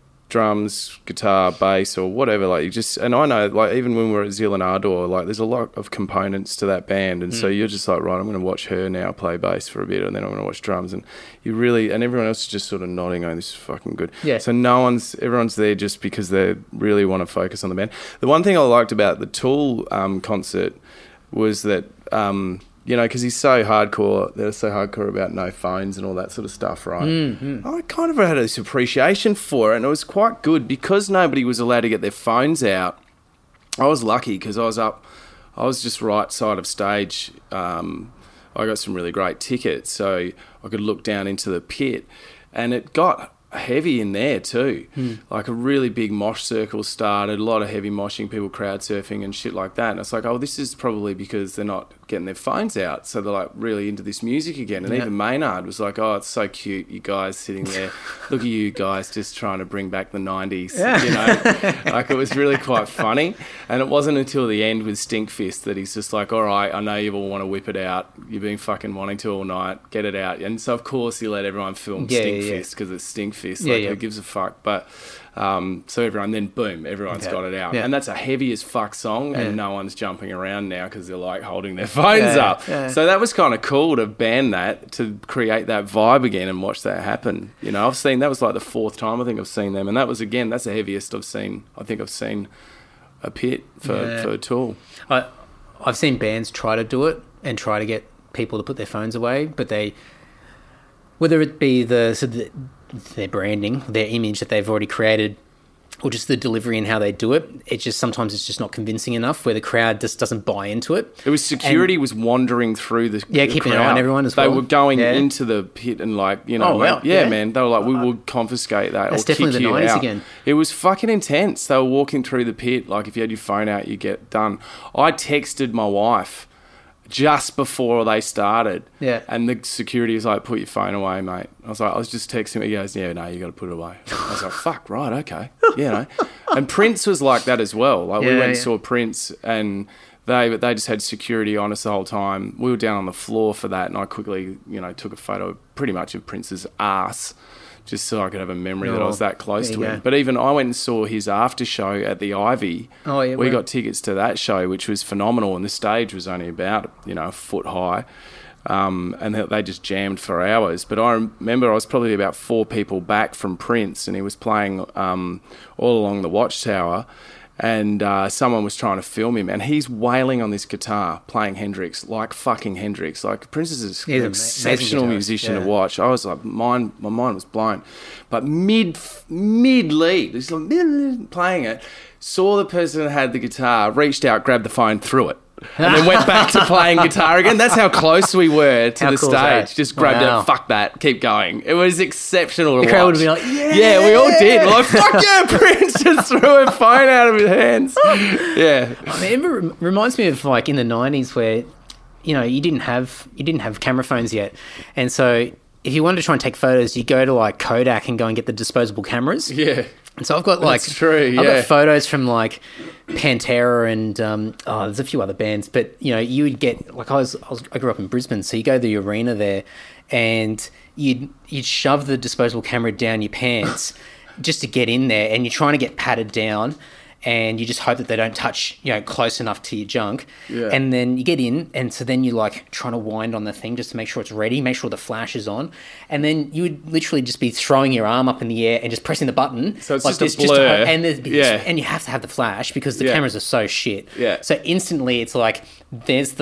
drums, guitar, bass or whatever. Like and I know, like even when we're at Zealand Ardor, like there's a lot of components to that band. And so you're just like, right, I'm going to watch her now play bass for a bit and then I'm going to watch drums. And you really, and everyone else is just sort of nodding, oh, this is fucking good. Yeah. So everyone's there just because they really want to focus on the band. The one thing I liked about the Tool concert was that, because he's so hardcore, they're so hardcore about no phones and all that sort of stuff, right? Mm-hmm. I kind of had this appreciation for it, and it was quite good because nobody was allowed to get their phones out. I was lucky because I was just right side of stage. I got some really great tickets, so I could look down into the pit, and it got heavy in there too. Like a really big mosh circle started, a lot of heavy moshing, people crowd surfing and shit like that. And it's like, oh, this is probably because they're not getting their phones out, so they're like really into this music again. And even Maynard was like, oh, it's so cute, you guys sitting there, look at you guys just trying to bring back the 90s. Like it was really quite funny. And it wasn't until the end with Stinkfist that he's just like, all right, I know you all want to whip it out, you've been fucking wanting to all night, get it out. And so of course he let everyone film Stinkfist because it's Stinkfist. Who gives a fuck? But so everyone, then boom, everyone's got it out. And that's a heavy as fuck song and no one's jumping around now because they're like holding their phones up. So that was kind of cool to ban that, to create that vibe again and watch that happen. I've seen, that was like the 4th time I think I've seen them, and that was, again, that's the heaviest I've seen a pit for Tool. I've seen bands try to do it and try to get people to put their phones away, but whether it be their branding, their image that they've already created, or just the delivery and how they do it, sometimes it's just not convincing enough where the crowd just doesn't buy into it. It was security was wandering through the keeping crowd. an eye on everyone as well. They were going into the pit and like, man, they were like, we will confiscate that. That's or definitely kick the you 90s out. again. It was fucking intense. They were walking through the pit. Like if you had your phone out, you get done. I texted my wife just before they started. Yeah. And the security was like, put your phone away, mate. I was just texting him. He goes, yeah, no, you got to put it away. I was like, fuck, right, okay. And Prince was like that as well. Like we went and saw Prince and they just had security on us the whole time. We were down on the floor for that and I quickly, took a photo pretty much of Prince's ass just so I could have a memory that I was that close to him. But even I went and saw his after show at the Ivy. Oh, yeah. We got tickets to that show, which was phenomenal, and the stage was only about, a foot high. And they just jammed for hours. But I remember I was probably about 4 people back from Prince, and he was playing all along the Watchtower, and someone was trying to film him, and he's wailing on this guitar, playing Hendrix, like fucking Hendrix. Like, Prince is an exceptional musician to watch. I was like, my mind was blown. But mid-lead, he's like, playing it, saw the person that had the guitar, reached out, grabbed the phone, threw it. And then went back to playing guitar again. That's how close we were to the stage. Just grabbed it, fuck that, keep going. It was exceptional to watch. The crowd would be like, yeah, we all did. We're like, fuck yeah, Prince just threw a phone out of his hands. Yeah. I mean, it reminds me of like in the 90s where, you didn't have camera phones yet. And so if you wanted to try and take photos, you go to like Kodak and go and get the disposable cameras. Yeah. And so I've got like That's true, I've yeah. got photos from like Pantera and there's a few other bands, but you know, you would get like I grew up in Brisbane, so you go to the arena there and you'd shove the disposable camera down your pants just to get in there, and you're trying to get patted down, and you just hope that they don't touch, you know, close enough to your junk. Yeah. And then you get in, and so then you like trying to wind on the thing just to make sure it's ready, make sure the flash is on, and then you would literally just be throwing your arm up in the air and just pressing the button. So it's like just a blur. and you have to have the flash because the cameras are so shit. Yeah. So instantly it's like there's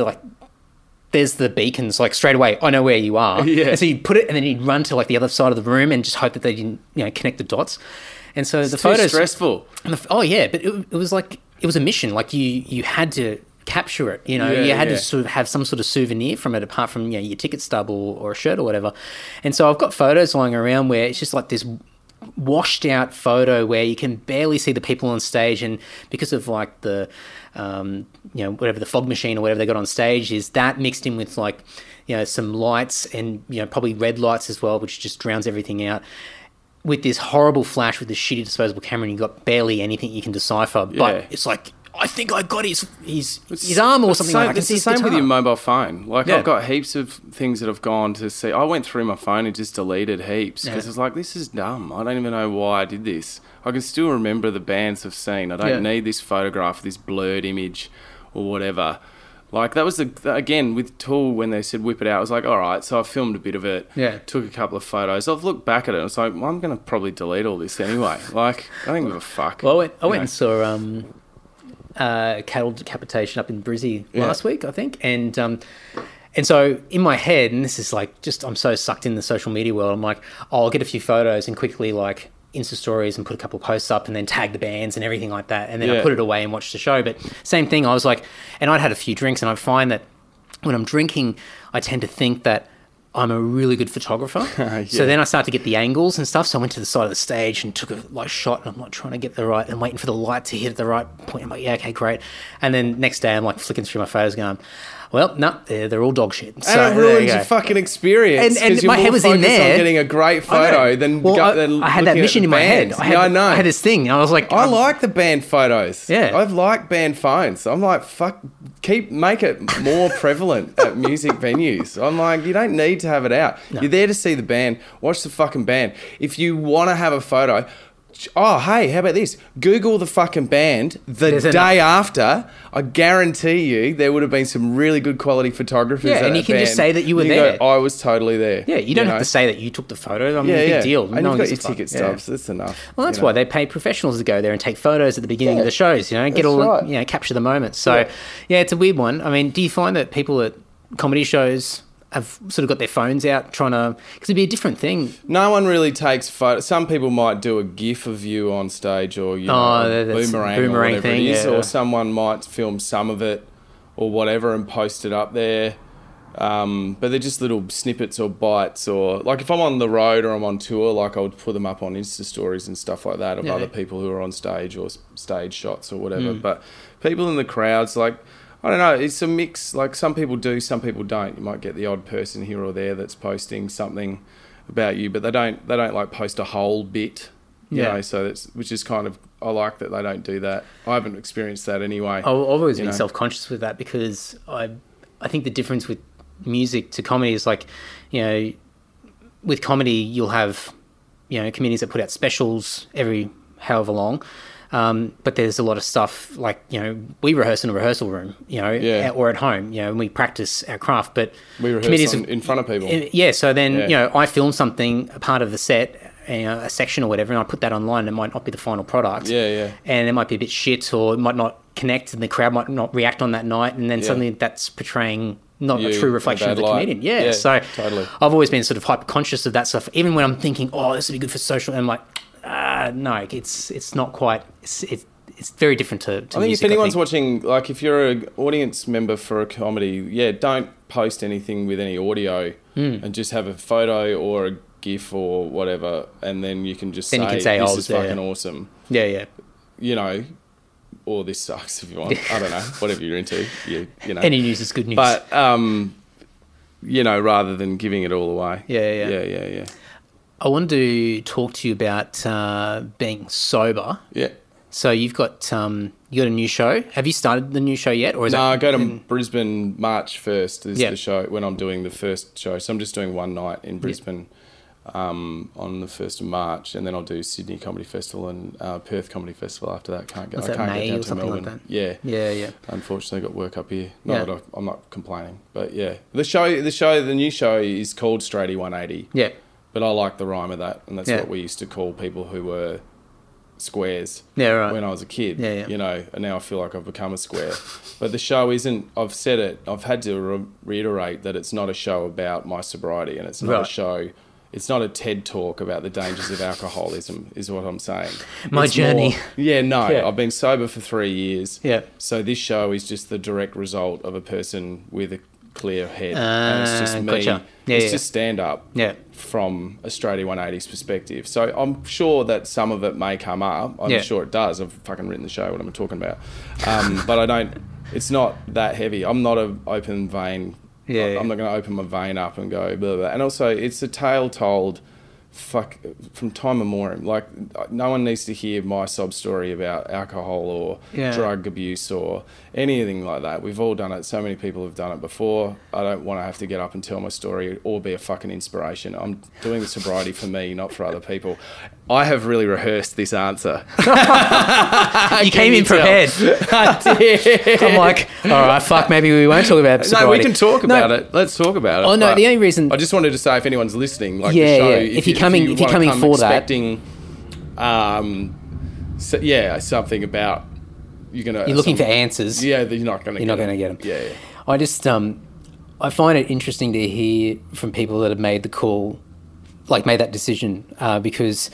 the beacons, like straight away, I know where you are. Yeah. And so you put it, and then you'd run to like the other side of the room and just hope that they didn't, you know, connect the dots. And so the Too photos, stressful. and but it was like, it was a mission. Like you had to capture it, you know, Yeah, you had yeah. to sort of have some sort of souvenir from it, apart from, you know, your ticket stub or a shirt or whatever. And so I've got photos lying around where it's just like this washed out photo where you can barely see the people on stage, and because of like the you know, whatever the fog machine or whatever they got on stage is, that mixed in with like, you know, some lights and, you know, probably red lights as well, which just drowns everything out, with this horrible flash with this shitty disposable camera, and you've got barely anything you can decipher. But Yeah. it's like, I think I got his arm or something like that. It's the same with your mobile phone. Like, Yeah. I've got heaps of things that I've gone to see. I went through my phone and just deleted heaps because Yeah. I was like, this is dumb. I don't even know why I did this. I can still remember the bands I've seen. I don't need this photograph, this blurred image or whatever. Like, that was again with Tool, when they said whip it out, I was like, all right. So I filmed a bit of it, took a couple of photos. I've looked back at it and it's like, well, I'm going to probably delete all this anyway. Like, I don't give a fuck. Well, I went and saw cattle decapitation up in Brizzy last week, I think, and so in my head, and this is like, just, I'm so sucked in the social media world, I'm like, oh, I'll get a few photos and quickly like Insta stories and put a couple of posts up and then tag the bands and everything like that, and then I put it away and watch the show. But same thing, I was like, and I'd had a few drinks, and I find that when I'm drinking, I tend to think that I'm a really good photographer. So then I start to get the angles and stuff. So I went to the side of the stage and took a like shot, and I'm like trying to get the right, and waiting for the light to hit at the right point. I'm like, yeah, okay, great. And then next day I'm like flicking through my photos going, well, no, they're all dog shit. So And it ruins your fucking experience. And 'cause you're my more head was in focused there. on getting a great photo than I had that looking mission at in my head. bands. I I know. I had this thing. I was like, I like the band photos. Yeah. I've liked band phones. I'm like, fuck, make it more prevalent at music venues. I'm like, you don't need to have it out. No. You're there to see the band. Watch the fucking band. If you want to have a photo, oh, hey, how about this? Google the fucking band the day after. I guarantee you there would have been some really good quality photographers. Yeah, and you can just say that you were You there. Go, I was totally there. yeah, you don't have to say that you took the photo. I mean, big deal. And No you've one got gives your a fuck. ticket Yeah. stubs. That's enough. Well, that's why they pay professionals to go there and take photos at the beginning of the shows, you know, get That's all, right. you know, capture the moment. So, yeah, it's a weird one. I mean, do you find that people at comedy shows have sort of got their phones out trying to, because it'd be a different thing. No one really takes photos. Some people might do a GIF of you on stage, or you know, that's boomerang or boomerang whatever thing, it is, yeah. or someone might film some of it or whatever and post it up there. But they're just little snippets or bites, or like if I'm on the road or I'm on tour, like I would put them up on Insta stories and stuff like that of other people who are on stage, or stage shots or whatever. But people in the crowds, like, I don't know, it's a mix. Like, some people do, some people don't. You might get the odd person here or there that's posting something about you, but they don't like post a whole bit. You know, so that's, which is kind of, I like that they don't do that. I haven't experienced that anyway. I've always been know. self-conscious with that, because I think the difference with music to comedy is like, you know, with comedy you'll have, you know, comedians that put out specials every however long. But there's a lot of stuff like, you know, we rehearse in a rehearsal room, you know, or at home, you know, and we practice our craft. But We rehearse in front of people. Yeah, so then, you know, I film something, a part of the set, you know, a section or whatever, and I put that online, and it might not be the final product. Yeah. And it might be a bit shit, or it might not connect, and the crowd might not react on that night, and then suddenly that's portraying not You a true in a reflection of bad the light. comedian. Yeah, So totally. I've always been sort of hyper conscious of that stuff, even when I'm thinking, oh, this would be good for social, and I'm like, no, it's not quite. It's very different to I think music, if anyone's watching, like if you're an audience member for a comedy, don't post anything with any audio, and just have a photo or a GIF or whatever, and then you can just Then say, you can say, this oh, is yeah. fucking awesome. Yeah. You know, or this sucks if you want. I don't know, whatever you're into. You know. Any news is good news. But you know, rather than giving it all away. Yeah. I wanted to talk to you about being sober. Yeah. So you've got you got a new show. Have you started the new show yet, or is No, it? I go to Brisbane March 1st is Yeah. the show when I'm doing the first show. So I'm just doing one night in Brisbane on the 1st of March, and then I'll do Sydney Comedy Festival and Perth Comedy Festival after that. I Is that can't May get down or to something Melbourne. like that? Yeah. Yeah. Unfortunately, got work up here. Yeah. No, I'm not complaining, but yeah, the new show is called Straighty 180. Yeah. But I like the rhyme of that, and that's Yeah. what we used to call people who were squares Yeah, right. when I was a kid. Yeah. You know, and now I feel like I've become a square. But the show isn't, I've said it, I've had to reiterate that it's not a show about my sobriety, and it's not Right. a show, it's not a TED talk about the dangers of alcoholism, is what I'm saying. My It's journey. Yeah. I've been sober for 3 years. Yeah. So this show is just the direct result of a person with a clear head. And it's just me. Gotcha. Yeah, it's yeah. just stand up Yeah. from Australia 180's perspective. So I'm sure that some of it may come up. I'm Yeah. sure it does. I've fucking written the show, what I'm talking about. But I don't, it's not that heavy. I'm not an open vein. Yeah. I'm not going to open my vein up and go blah, blah. And also it's a tale told from time memoriam. Like no one needs to hear my sob story about alcohol or Yeah. drug abuse or anything like that. We've all done it. So many people have done it before. I don't want to have to get up and tell my story or be a fucking inspiration. I'm doing the sobriety for me, not for other people. I have really rehearsed this answer. You came in tell? prepared. I did. I'm like, all right, fuck, maybe we won't talk about sobriety. No, we can talk about it. Let's talk about it. Oh, no, But the only reason... I just wanted to say, if anyone's listening, like Yeah, the show, yeah. If you're coming wanna come for that. expecting, something about You're looking for answers. Yeah, you're not going to. You're not going to get them. Yeah. I just, I find it interesting to hear from people that have made the call, like made that decision, because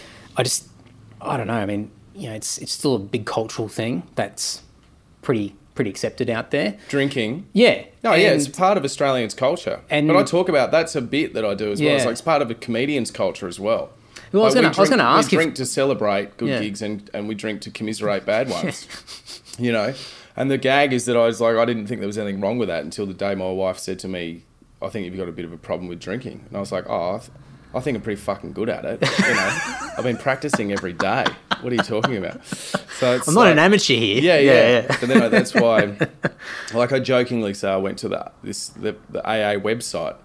I don't know. I mean, you know, it's still a big cultural thing that's pretty accepted out there. Drinking. Yeah. No, yeah, it's part of Australians' culture. And- but I talk about, that's a bit that I do as well. It's Yeah. like it's part of a comedian's culture as well. Well, I was Like, going to ask we if drink to celebrate good Yeah. gigs and we drink to commiserate bad ones. You know? And the gag is that I was like, I didn't think there was anything wrong with that until the day my wife said to me, I think you've got a bit of a problem with drinking. And I was like, I think I'm pretty fucking good at it. You know, I've been practicing every day. What are you talking about? So it's I'm not an amateur here. Yeah. But then that's why, like I jokingly say, I went to the AA website,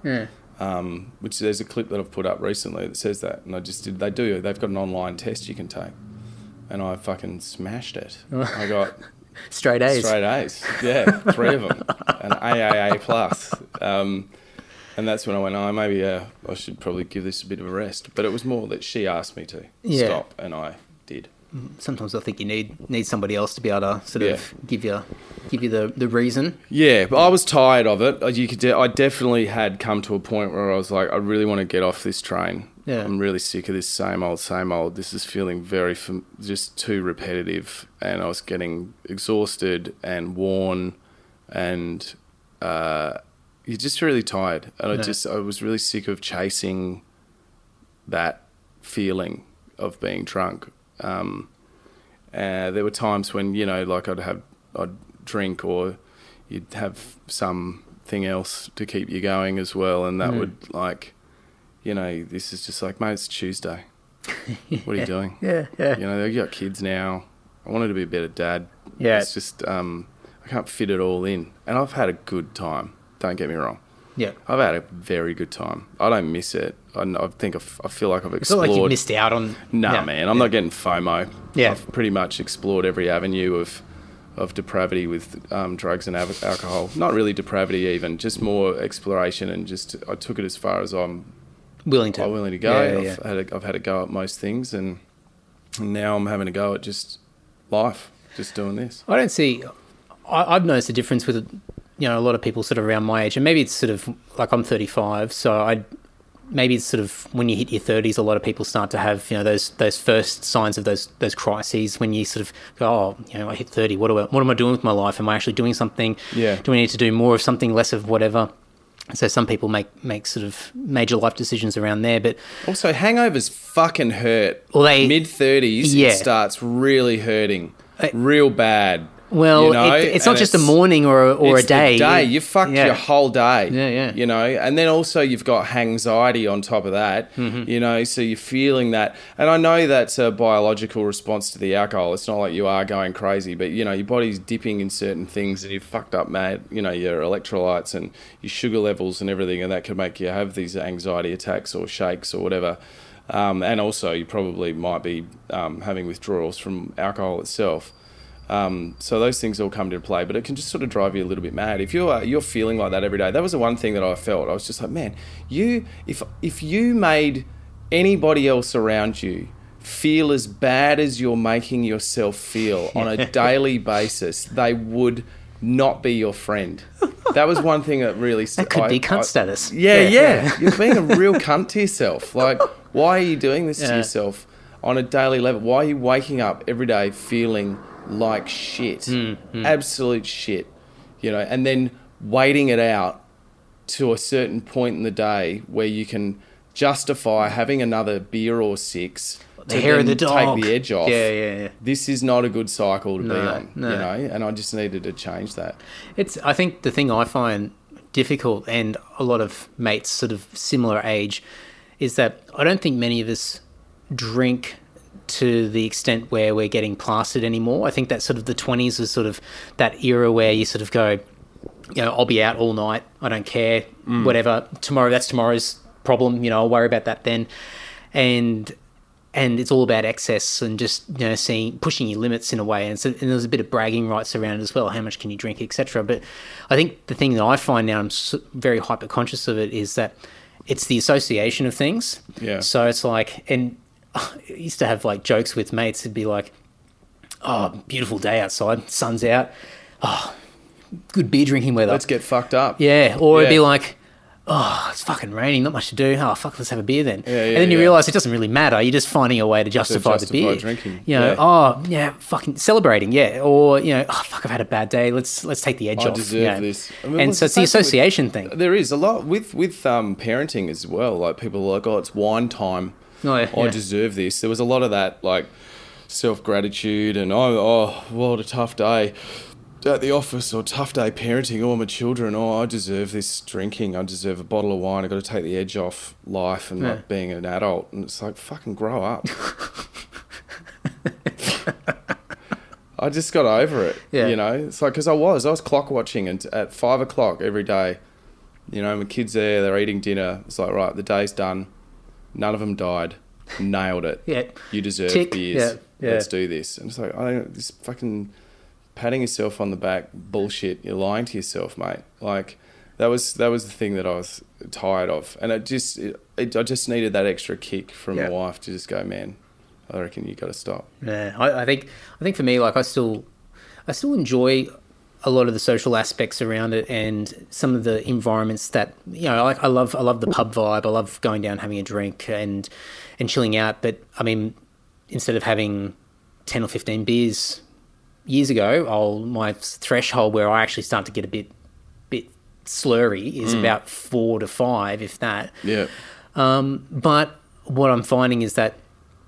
which there's a clip that I've put up recently that says that, and they've got an online test you can take, and I fucking smashed it. I got Straight A's. straight A's, yeah, 3 of them, an AAA plus. And that's when I went, maybe I should probably give this a bit of a rest. But it was more that she asked me to stop, and I did. Sometimes I think you need somebody else to be able to sort of give you the reason. Yeah, but I was tired of it. I definitely had come to a point where I was like, I really want to get off this train. Yeah. I'm really sick of this same old. This is feeling just too repetitive, and I was getting exhausted and worn, and you're just really tired. And I was really sick of chasing that feeling of being drunk. There were times when, you know, like I'd drink, or you'd have something else to keep you going as well, and that would, like, you know, this is just like, mate, it's Tuesday. What are you doing? Yeah. You know, you got kids now. I wanted to be a better dad. Yeah. It's just I can't fit it all in, and I've had a good time. Don't get me wrong. Yeah. I've had a very good time. I don't miss it. I feel like I've explored. It's not like you missed out on... Nah, man, I'm not getting FOMO. Yeah. I've pretty much explored every avenue of depravity with drugs and alcohol. Not really depravity even, just more exploration, and just I took it as far as I'm willing to go. Yeah. I've had a go at most things, and now I'm having a go at just life, just doing this. I don't see... I've noticed a difference with, you know, a lot of people sort of around my age, and maybe it's sort of like I'm 35, so maybe it's sort of when you hit your 30s, a lot of people start to have, you know, those first signs of those crises when you sort of go, oh, you know, I hit 30. What am I doing with my life? Am I actually doing something? Yeah. Do we need to do more of something, less of whatever? So some people make sort of major life decisions around there, but Also, hangovers fucking hurt. Well, mid-30s, Yeah. it starts really hurting, real bad. Well, you know? it's not And just a morning or a it's day. the day. You fucked Yeah. your whole day. Yeah, yeah. You know, and then also you've got anxiety on top of that. Mm-hmm. You know, so you're feeling that. And I know that's a biological response to the alcohol. It's not like you are going crazy, but you know, your body's dipping in certain things, and you've fucked up, mad. You know, your electrolytes and your sugar levels and everything, and that could make you have these anxiety attacks or shakes or whatever. And also, you probably might be having withdrawals from alcohol itself. So those things all come into play, but it can just sort of drive you a little bit mad. If you're feeling like that every day, that was the one thing that I felt. I was just like, man, if you made anybody else around you feel as bad as you're making yourself feel on a daily basis, they would not be your friend. That was one thing that really... That could be cunt status. Yeah. You're being a real cunt to yourself. Like, why are you doing this to yourself on a daily level? Why are you waking up every day feeling like shit? Absolute shit. You know, and then waiting it out to a certain point in the day where you can justify having another beer or six The hair of the dog. take the edge off. Yeah. This is not a good cycle to be on, no. you know, and I just needed to change that. I think the thing I find difficult, and a lot of mates sort of similar age, is that I don't think many of us drink to the extent where we're getting plastered anymore. I think that sort of the 20s was sort of that era where you sort of go, you know, I'll be out all night, I don't care, whatever, that's tomorrow's problem, you know, I'll worry about that then. And it's all about excess and just, you know, pushing your limits in a way. And there's a bit of bragging rights around it as well. How much can you drink, etc. But I think the thing that I find now, I'm very hyper conscious of it, is that it's the association of things. Yeah. So it's like, and I used to have like jokes with mates. It'd be like, oh, beautiful day outside, sun's out. Oh, good beer drinking weather. Let's get fucked up. Yeah. Or it'd be like, oh, it's fucking raining, not much to do. Oh, fuck, let's have a beer then. Yeah, and then you realise it doesn't really matter. You're just finding a way to justify the beer. Drinking. You know, fucking celebrating, Or, you know, oh, fuck, I've had a bad day. Let's take the edge off. I deserve this. I mean, and so it's the association thing. There is a lot with parenting as well. Like, people are like, oh, it's wine time. Oh, yeah, I deserve this. There was a lot of that, like, self-gratitude and, oh, what a tough day at the office, or tough day parenting, my children, I deserve this drinking, I deserve a bottle of wine, I've got to take the edge off life and like being an adult. And it's like, fucking grow up. I just got over it, you know. It's like, because I was clock watching, and at 5 o'clock every day, you know, my kids there, they're eating dinner. It's like, right, the day's done. None of them died. Nailed it. Yeah. You deserve Tick. beers. Yeah. Let's do this. And it's like, this fucking patting yourself on the back bullshit. You're lying to yourself, mate. Like, that was the thing that I was tired of, and I just needed that extra kick from my wife to just go, man, I reckon you got to stop. Yeah, I think for me, like, I still enjoy a lot of the social aspects around it, and some of the environments that, you know, like I love the pub vibe. I love going down, having a drink and chilling out. But I mean, instead of having 10 or 15 beers years ago, my threshold where I actually start to get a bit slurry is about 4 to 5, if that. Yeah. But what I'm finding is that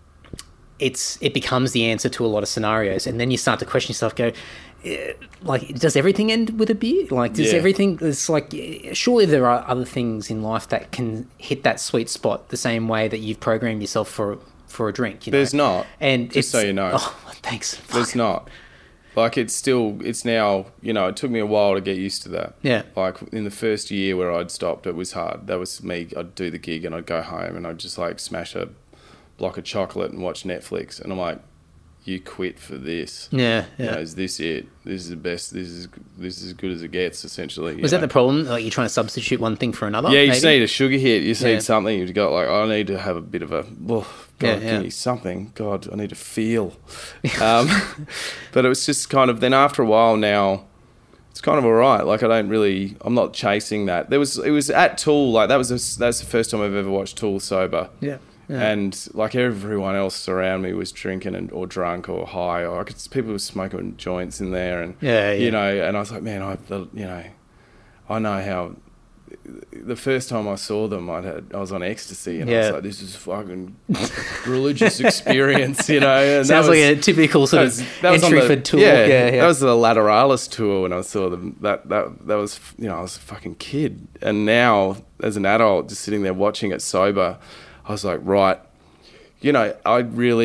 it becomes the answer to a lot of scenarios, and then you start to question yourself. Go, like, does everything end with a beer? Like, does everything? It's like, surely there are other things in life that can hit that sweet spot the same way that you've programmed yourself for a drink. You know? There's not. And just so you know. Oh, thanks. There's not. Like, it's now, you know, it took me a while to get used to that. Yeah. Like, in the first year where I'd stopped, it was hard. That was me. I'd do the gig and I'd go home and I'd just, like, smash a block of chocolate and watch Netflix. And I'm like, you quit for this. Yeah. You know, is this it? This is the best. This is as good as it gets, essentially. Was that the problem? Like, you're trying to substitute one thing for another? Yeah, you maybe? just need a sugar hit. You just need something. You've got, like, I need to have a bit of a... God, give me something. God, I need to feel. But it was just kind of... Then after a while now, it's kind of all right. Like, I'm not chasing that. It was at Tool. Like, that's the first time I've ever watched Tool sober. Yeah. And like, everyone else around me was drinking or drunk or high, or people were smoking joints in there, and you know, and I was like, man, I know the first time I saw them, I was on ecstasy, and I Yeah. was like, "This is fucking religious experience," you know. And Sounds like a typical sort of entry for tour. Yeah. That was the Lateralis tour when I saw them. That was, you know, I was a fucking kid, and now as an adult, just sitting there watching it sober, I was like, right, you know, I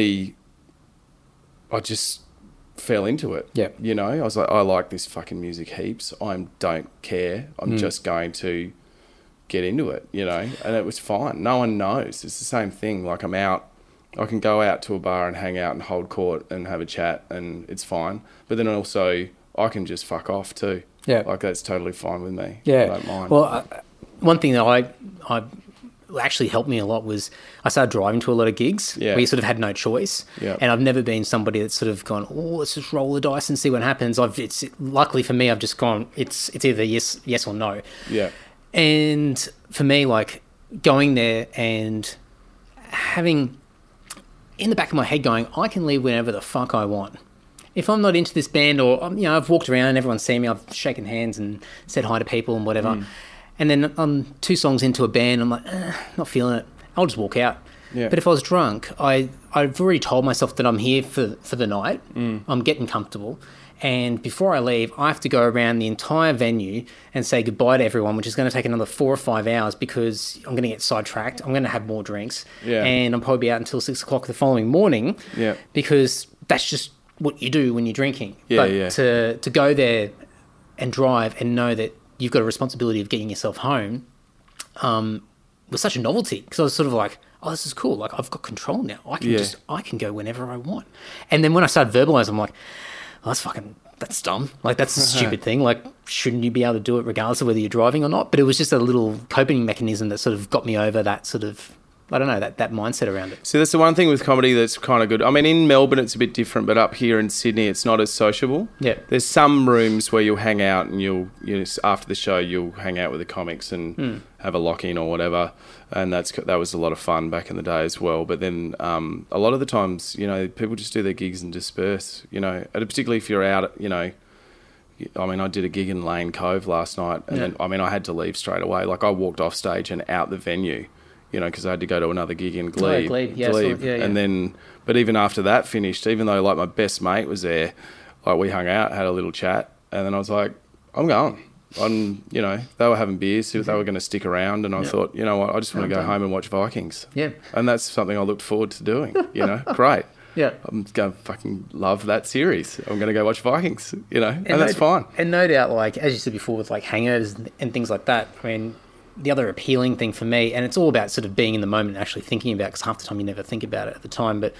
just fell into it. Yeah. You know, I was like, I like this fucking music heaps. I don't care. I'm just going to get into it, you know, and it was fine. No one knows. It's the same thing. Like, I'm out, I can go out to a bar and hang out and hold court and have a chat, and it's fine. But then also, I can just fuck off too. Yeah. Like, that's totally fine with me. Yeah. I don't mind. Well, one thing that I actually helped me a lot was I started driving to a lot of gigs where you sort of had no choice. Yeah. And I've never been somebody that's sort of gone, oh, let's just roll the dice and see what happens. It's luckily for me, I've just gone, it's either yes or no. Yeah. And for me, like, going there and having in the back of my head going, I can leave whenever the fuck I want. If I'm not into this band, or, you know, I've walked around and everyone's seen me, I've shaken hands and said hi to people and whatever. And then I'm 2 songs into a band, I'm like, not feeling it. I'll just walk out. Yeah. But if I was drunk, I've already told myself that I'm here for the night. I'm getting comfortable. And before I leave, I have to go around the entire venue and say goodbye to everyone, which is going to take another 4 or 5 hours because I'm going to get sidetracked. I'm going to have more drinks. Yeah. And I'll probably be out until 6 o'clock the following morning. Yeah. Because that's just what you do when you're drinking. Yeah, but yeah. to go there and drive and know that you've got a responsibility of getting yourself home was such a novelty, because I was sort of like, oh, this is cool. Like, I've got control now. I can go whenever I want. And then when I started verbalizing, I'm like, oh, that's dumb. Like, that's a stupid thing. Like, shouldn't you be able to do it regardless of whether you're driving or not? But it was just a little coping mechanism that sort of got me over that sort of, I don't know, that mindset around it. So that's the one thing with comedy that's kind of good. I mean, in Melbourne it's a bit different, but up here in Sydney it's not as sociable. Yeah. There's some rooms where you'll hang out and you'll after the show you'll hang out with the comics and have a lock-in or whatever, and that was a lot of fun back in the day as well. But then a lot of the times, you know, people just do their gigs and disperse, you know, and particularly if you're out, you know, I mean, I did a gig in Lane Cove last night, and then, I mean, I had to leave straight away. Like, I walked off stage and out the venue, you know, because I had to go to another gig in Glebe. Glebe. And then, but even after that finished, even though, like, my best mate was there, like, we hung out, had a little chat, and then I was like, I'm going. You know, they were having beers, they were going to stick around, and I thought, you know what, I just want to go home and watch Vikings. Yeah. And that's something I looked forward to doing, you know, great. Yeah. I'm going to fucking love that series. I'm going to go watch Vikings, you know, and that's fine. And no doubt, like, as you said before, with, like, hangovers and things like that, I mean, the other appealing thing for me, and it's all about sort of being in the moment and actually thinking about it, because half the time you never think about it at the time, but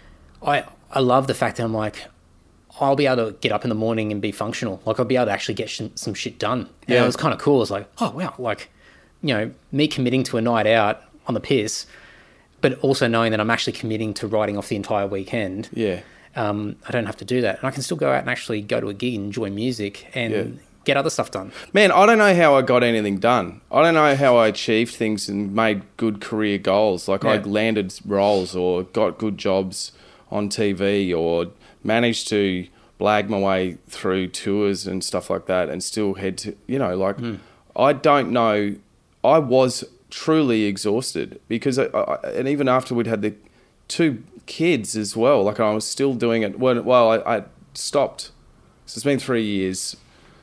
I love the fact that I'm like, I'll be able to get up in the morning and be functional. Like, I'll be able to actually get some shit done. And it was kind of cool. It's like, oh, wow, like, you know, me committing to a night out on the piss, but also knowing that I'm actually committing to writing off the entire weekend. Yeah. I don't have to do that. And I can still go out and actually go to a gig and enjoy music and get other stuff done. Man, I don't know how I got anything done. I don't know how I achieved things and made good career goals. Like, I landed roles or got good jobs on TV or managed to blag my way through tours and stuff like that and still head to, you know, like, I don't know. I was truly exhausted because and even after we'd had the 2 kids as well, like, I was still doing it. I stopped. So it's been 3 years.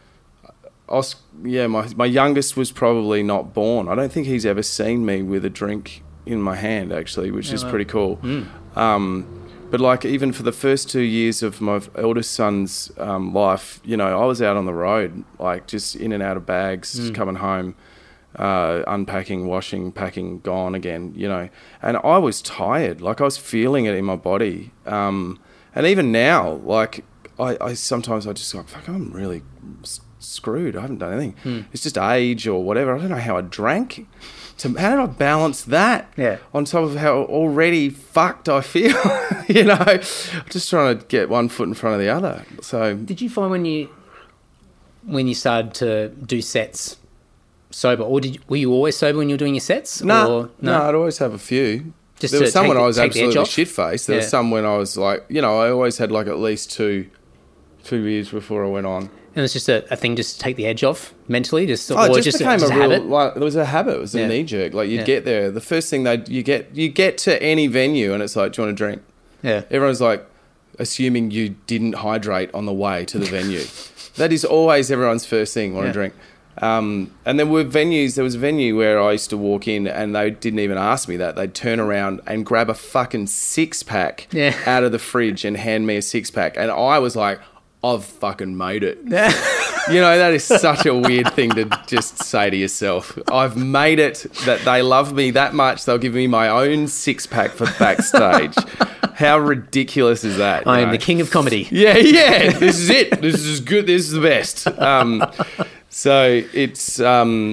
My youngest was probably not born. I don't think he's ever seen me with a drink in my hand, actually, which is pretty cool. But, like, even for the first 2 years of my eldest son's life, you know, I was out on the road, like, just in and out of bags, coming home, unpacking, washing, packing, gone again, you know. And I was tired. Like, I was feeling it in my body. And even now, like, I sometimes I just like, fuck, I'm really screwed. I haven't done anything. It's just age or whatever. I don't know how I drank. How did I balance that? Yeah. On top of how already fucked I feel, you know, I'm just trying to get one foot in front of the other. So, did you find when you started to do sets sober, or were you always sober when you were doing your sets? No, I'd always have a few. Just there was some when I was absolutely shit faced. There was some when I was like, you know, I always had like at least two beers before I went on. And it's just a thing just to take the edge off mentally, It just became a real habit. like it was a habit. It was a knee jerk. Like you'd get there, the first thing you get to any venue, and it's like, do you want a drink? Yeah, Everyone's like assuming you didn't hydrate on the way to the venue. That is always everyone's first thing. Want a drink? And there were venues. There was a venue where I used to walk in, and they didn't even ask me that. They'd turn around and grab a fucking 6-pack out of the fridge and hand me a 6-pack, and I was like, I've fucking made it. You know, that is such a weird thing to just say to yourself. I've made it, that they love me that much, they'll give me my own 6-pack for backstage. How ridiculous is that? I am the king of comedy. Yeah. This is it. This is good. This is the best. So it's, I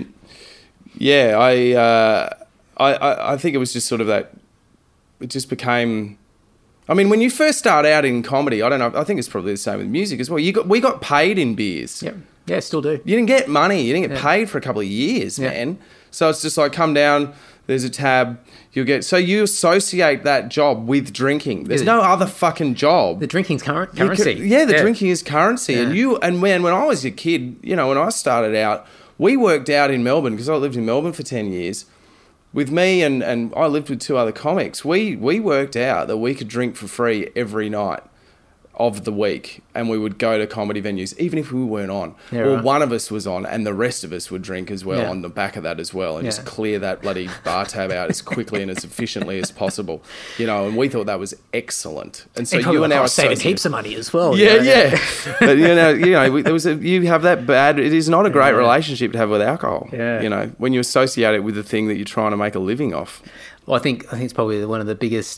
think it was just sort of that, it just became... I mean, when you first start out in comedy, I don't know, I think it's probably the same with music as well. We got paid in beers. Yeah, still do. You didn't get money. You didn't get paid for a couple of years, man. So it's just like, come down, there's a tab, you'll get... So you associate that job with drinking. There's no other fucking job. The drinking's currency. Drinking is currency. Yeah. And when I was a kid, you know, when I started out, we worked out in Melbourne, because I lived in Melbourne for 10 years. With me and I lived with 2 other comics, we worked out that we could drink for free every night of the week, and we would go to comedy venues, even if we weren't on. One of us was on, and the rest of us would drink as well on the back of that as well, and just clear that bloody bar tab out as quickly and as efficiently as possible. You know, and we thought that was excellent. And so you and our saving heaps of money as well. Yeah. But you have that bad... It is not a great relationship to have with alcohol. Yeah. You know, when you associate it with the thing that you're trying to make a living off. Well, I think it's probably one of the biggest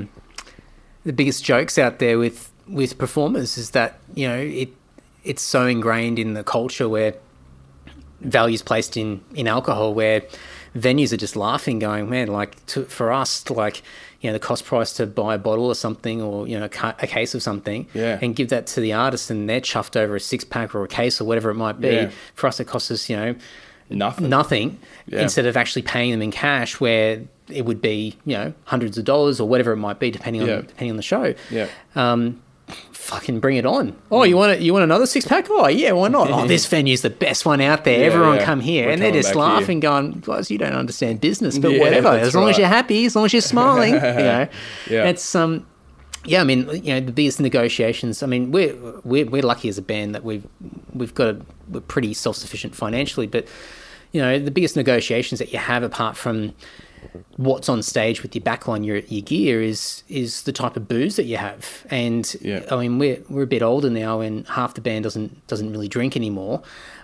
jokes out there with performers is that, you know, it's so ingrained in the culture where value's placed in alcohol, where venues are just laughing, going, man, like for us, like, you know, the cost price to buy a bottle or something, or, you know, a case of something, and give that to the artist, and they're chuffed over a 6-pack or a case or whatever it might be. Yeah. For us, it costs us, you know, nothing instead of actually paying them in cash, where it would be, you know, hundreds of dollars or whatever it might be, depending on the show. Fucking bring it on. Oh, you want another 6-pack? Oh yeah, why not? Oh, this venue's the best one out there. Everyone come here. And they're just laughing, going, guys, you don't understand business, but whatever. As long as you're happy, as long as you're smiling, you know. It's I mean, you know, the biggest negotiations. I mean, we're lucky as a band that we're pretty self-sufficient financially, but, you know, the biggest negotiations that you have, apart from what's on stage with your backline, your gear, is the type of booze that you have. And I mean, we're a bit older now, and half the band doesn't really drink anymore.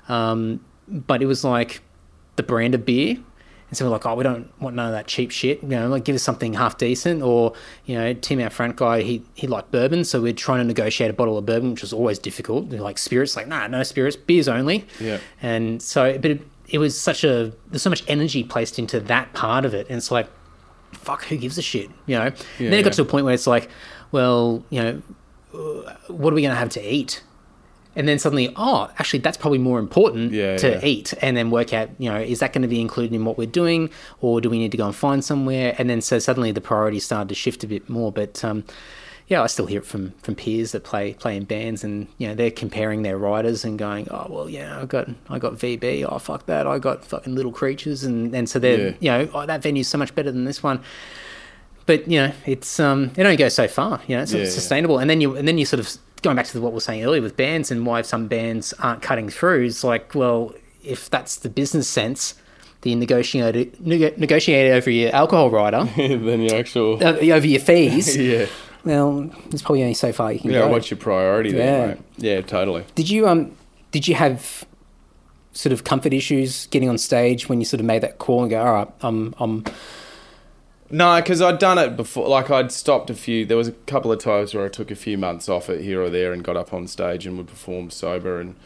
But it was like the brand of beer, and so we're like, oh, we don't want none of that cheap shit. You know, like, give us something half decent. Or, you know, Tim, our front guy, he liked bourbon, so we're trying to negotiate a bottle of bourbon, which was always difficult. They're like, spirits, like, nah, no spirits, beers only. Yeah. And so, but it was there's so much energy placed into that part of it, and it's like, fuck, who gives a shit, you know? And then it got to a point where it's like, well, you know, what are we going to have to eat? And then suddenly, oh, actually, that's probably more important to eat, and then work out, you know, is that going to be included in what we're doing, or do we need to go and find somewhere? And then so suddenly the priorities started to shift a bit more, but I still hear it from peers that play in bands, and, you know, they're comparing their riders and going, oh, well, yeah, I got VB, oh, fuck that, I got fucking Little Creatures, and so they're, you know, oh, that venue's so much better than this one. But, you know, it's it only goes so far, you know, it's not sustainable. And then you sort of, going back to what we were saying earlier with bands and why some bands aren't cutting through, it's like, well, if that's the business sense, the negotiate over your alcohol rider, then your actual over your fees. Well, there's probably only so far you can go. Yeah, what's your priority there, mate? Yeah, totally. Did you have sort of comfort issues getting on stage when you sort of made that call and go, all right, I'm... No, because I'd done it before. Like, I'd stopped there was a couple of times where I took a few months off it here or there and got up on stage and would perform sober. And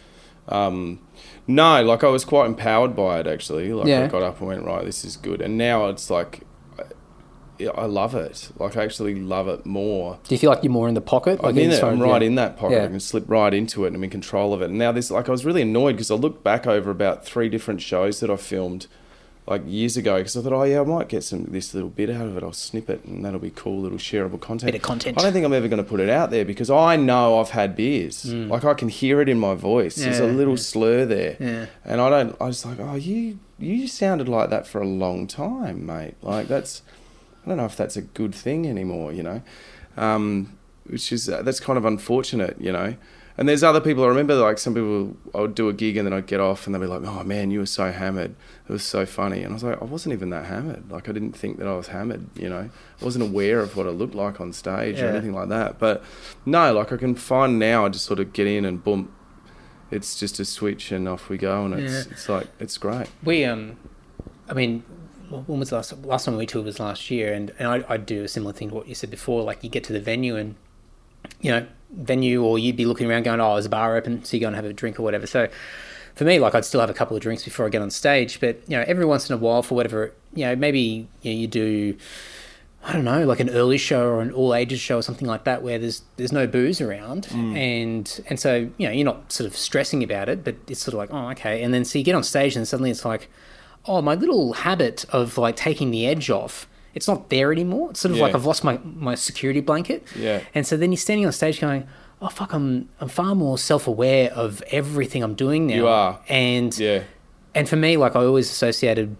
no, like, I was quite empowered by it, actually. Like, I got up and went, right, this is good. And now it's like, I love it. Like, I actually love it more. Do you feel like you're more in the pocket? Like, I'm right in that pocket. I can slip right into it and I'm in control of it. And now I was really annoyed because I looked back over about 3 different shows that I filmed like years ago, because I thought, I might get this little bit out of it. I'll snip it, and that'll be cool, little shareable content. Bit of content. I don't think I'm ever going to put it out there because I know I've had beers. Like I can hear it in my voice. There's a little slur there, and I was like, oh, you sounded like that for a long time, mate. Like I don't know if that's a good thing anymore, you know, which is that's kind of unfortunate, you know. And there's other people, I remember like some people, I would do a gig and then I'd get off and they'd be like, oh man, you were so hammered. It was so funny. And I was like, I wasn't even that hammered. Like I didn't think that I was hammered, you know. I wasn't aware of what I looked like on stage or anything like that. But no, like I can find now, I just sort of get in and boom, it's just a switch and off we go. And it's like, it's great. We, I mean, when was the last time we toured was last year, and I'd do a similar thing to what you said before. Like you get to the venue and, you know, or you'd be looking around going, oh, is a bar open? So you go and have a drink or whatever. So for me, like I'd still have a couple of drinks before I get on stage. But, you know, every once in a while for whatever, you know, maybe you do, I don't know, like an early show or an all ages show or something like that where there's no booze around. And so, you know, you're not sort of stressing about it, but it's sort of like, oh, okay. And then so you get on stage and suddenly it's like, oh, my little habit of like taking the edge off, it's not there anymore. It's sort of like I've lost my security blanket. Yeah. And so then you're standing on stage going, oh, fuck, I'm far more self-aware of everything I'm doing now. You are. And for me, like I always associated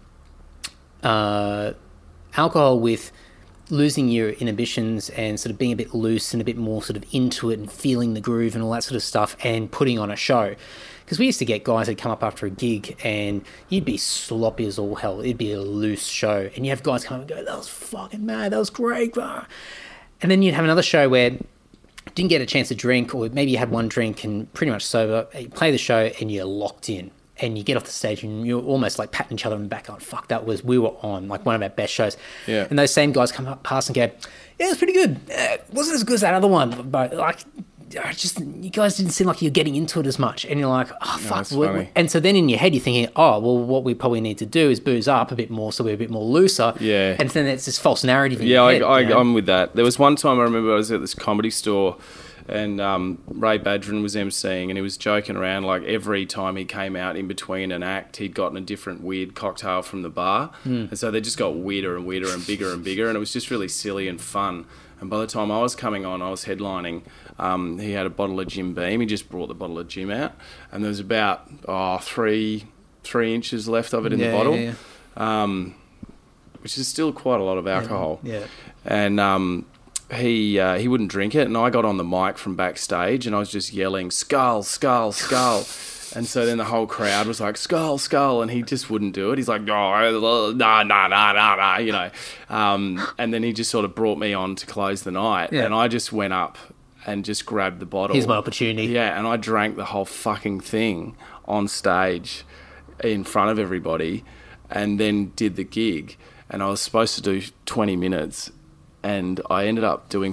alcohol with losing your inhibitions and sort of being a bit loose and a bit more sort of into it and feeling the groove and all that sort of stuff and putting on a show. Because we used to get guys that come up after a gig and you'd be sloppy as all hell. It'd be a loose show. And you have guys come up and go, that was fucking mad. That was great. And then you'd have another show where you didn't get a chance to drink, or maybe you had one drink and pretty much sober. You play the show and you're locked in. And you get off the stage and you're almost like patting each other on the back going, fuck, we were on like one of our best shows. Yeah. And those same guys come up past and go, yeah, it was pretty good. It wasn't as good as that other one, but like, you guys didn't seem like you're getting into it as much. And you're like, oh, fuck. And so then in your head, you're thinking, oh, well, what we probably need to do is booze up a bit more so we're a bit more looser. Yeah. And then it's this false narrative in your head. I'm with that. There was one time I remember I was at this comedy store and Ray Badron was emceeing and he was joking around like every time he came out in between an act, he'd gotten a different weird cocktail from the bar. And so they just got weirder and weirder and bigger and bigger. And it was just really silly and fun. And by the time I was coming on, I was headlining. He had a bottle of Jim Beam. He just brought the bottle of Jim out, and there was about 3 inches left of it in the bottle, which is still quite a lot of alcohol. Yeah. And he wouldn't drink it, and I got on the mic from backstage, and I was just yelling, "Skull, skull, skull." And so then the whole crowd was like, skull, skull, and he just wouldn't do it. He's like, oh, nah, you know. And then he just sort of brought me on to close the night. Yeah. And I just went up and just grabbed the bottle. Here's my opportunity. Yeah, and I drank the whole fucking thing on stage in front of everybody and then did the gig. And I was supposed to do 20 minutes and I ended up doing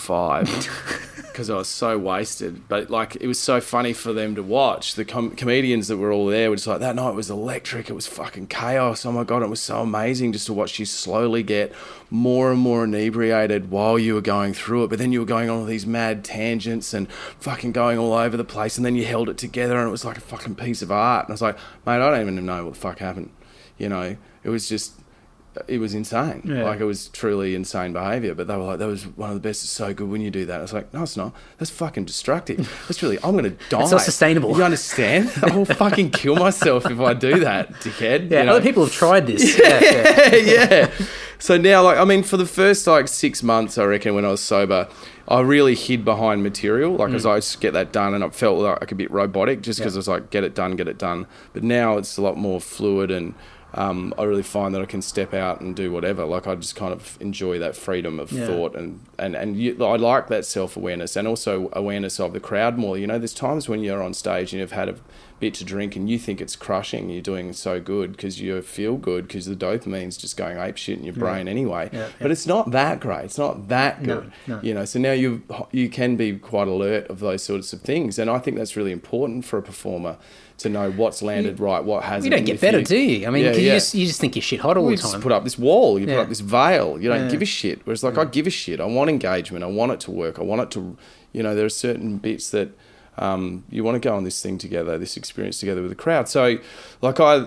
45 because I was so wasted. But like, it was so funny for them to watch. The comedians that were all there were just like, that night was electric. It was fucking chaos. Oh my God, it was so amazing just to watch you slowly get more and more inebriated while you were going through it. But then you were going on all these mad tangents and fucking going all over the place. And then you held it together and it was like a fucking piece of art. And I was like, mate, I don't even know what the fuck happened. You know, it was just... It was insane. Yeah. Like, it was truly insane behaviour. But they were like, that was one of the best. It's so good when you do that. I was like, no, it's not. That's fucking destructive. That's really, I'm going to die. It's not sustainable. You understand? I will fucking kill myself if I do that, dickhead. Yeah, you know? Other people have tried this. Yeah. So now, like, I mean, for the first, 6 months, I reckon, when I was sober, I really hid behind material. Like, as I just get that done, and I felt like a bit robotic just because I was like, get it done. But now it's a lot more fluid and... I really find that I can step out and do whatever. Like, I just kind of enjoy that freedom of thought and I like that self-awareness and also awareness of the crowd more. You know, there's times when you're on stage and you've had a bit to drink and you think it's crushing, you're doing so good because you feel good because the dopamine's just going apeshit in your brain anyway. But it's not that great. It's not that good. No. You know, so now you can be quite alert of those sorts of things, and I think that's really important for a performer to know what's landed right, what hasn't. You don't get better, do you? I mean, you just think you're shit hot all the time. You just put up this wall, you put up this veil, you don't give a shit. Whereas, like, I give a shit. I want engagement. I want it to work. I want it to, you know, there are certain bits that You want to go on this thing together, this experience together with the crowd. So, like I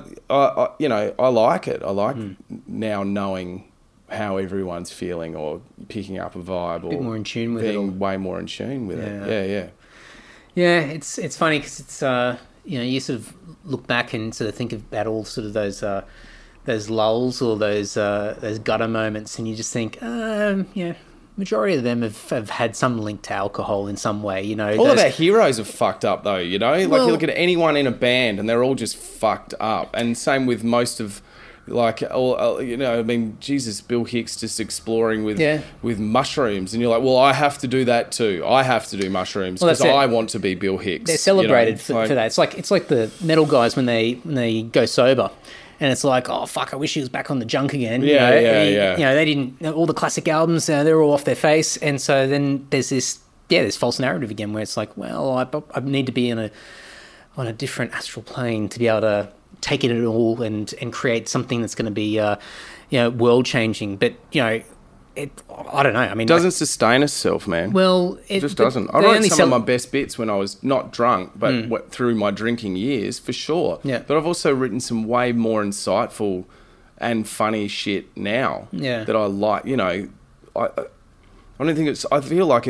like it. I like now knowing how everyone's feeling or picking up a vibe or bit more in tune with being way more in tune with it. Yeah, it's funny because it's you sort of look back and sort of think about all sort of those lulls or those gutter moments, and you just think, majority of them have had some link to alcohol in some way, All of our heroes are fucked up, though, Like, you look at anyone in a band and they're all just fucked up. And same with most of, like, all, Jesus, Bill Hicks just exploring with mushrooms. And you're like, well, I have to do that too. I have to do mushrooms because I want to be Bill Hicks. They're celebrated for that. It's like the metal guys when they go sober. And it's like, oh, fuck, I wish he was back on the junk again. Yeah. They didn't, all the classic albums, they're all off their face. And so then there's this false narrative again where it's like, well, I need to be on a different astral plane to be able to take it at all and create something that's going to be, world changing. But, I don't know. I mean, it doesn't sustain itself, man. Well, it just doesn't. I wrote some of my best bits when I was not drunk, but through my drinking years, for sure. Yeah. But I've also written some way more insightful and funny shit now that I like. I don't think it's. I feel like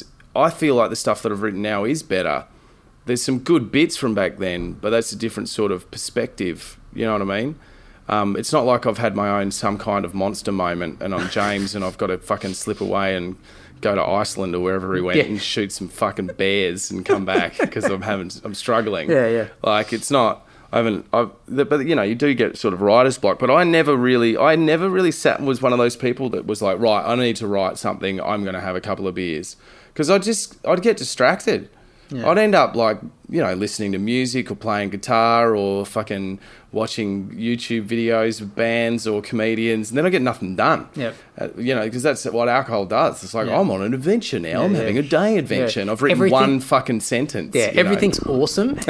the stuff that I've written now is better. There's some good bits from back then, but that's a different sort of perspective. You know what I mean? It's not like I've had my own some kind of monster moment and I'm James and I've got to fucking slip away and go to Iceland or wherever he went and shoot some fucking bears and come back because I'm struggling. Yeah. Like it's not. But you do get sort of writer's block. But I never really was one of those people that was like, right, I need to write something. I'm going to have a couple of beers because I'd get distracted. Yeah. I'd end up listening to music or playing guitar or fucking watching YouTube videos of bands or comedians, and then I get nothing done. Yeah. Because that's what alcohol does. It's like, I'm on an adventure now. I'm having a day adventure, and I've written one fucking sentence. Yeah, everything's awesome,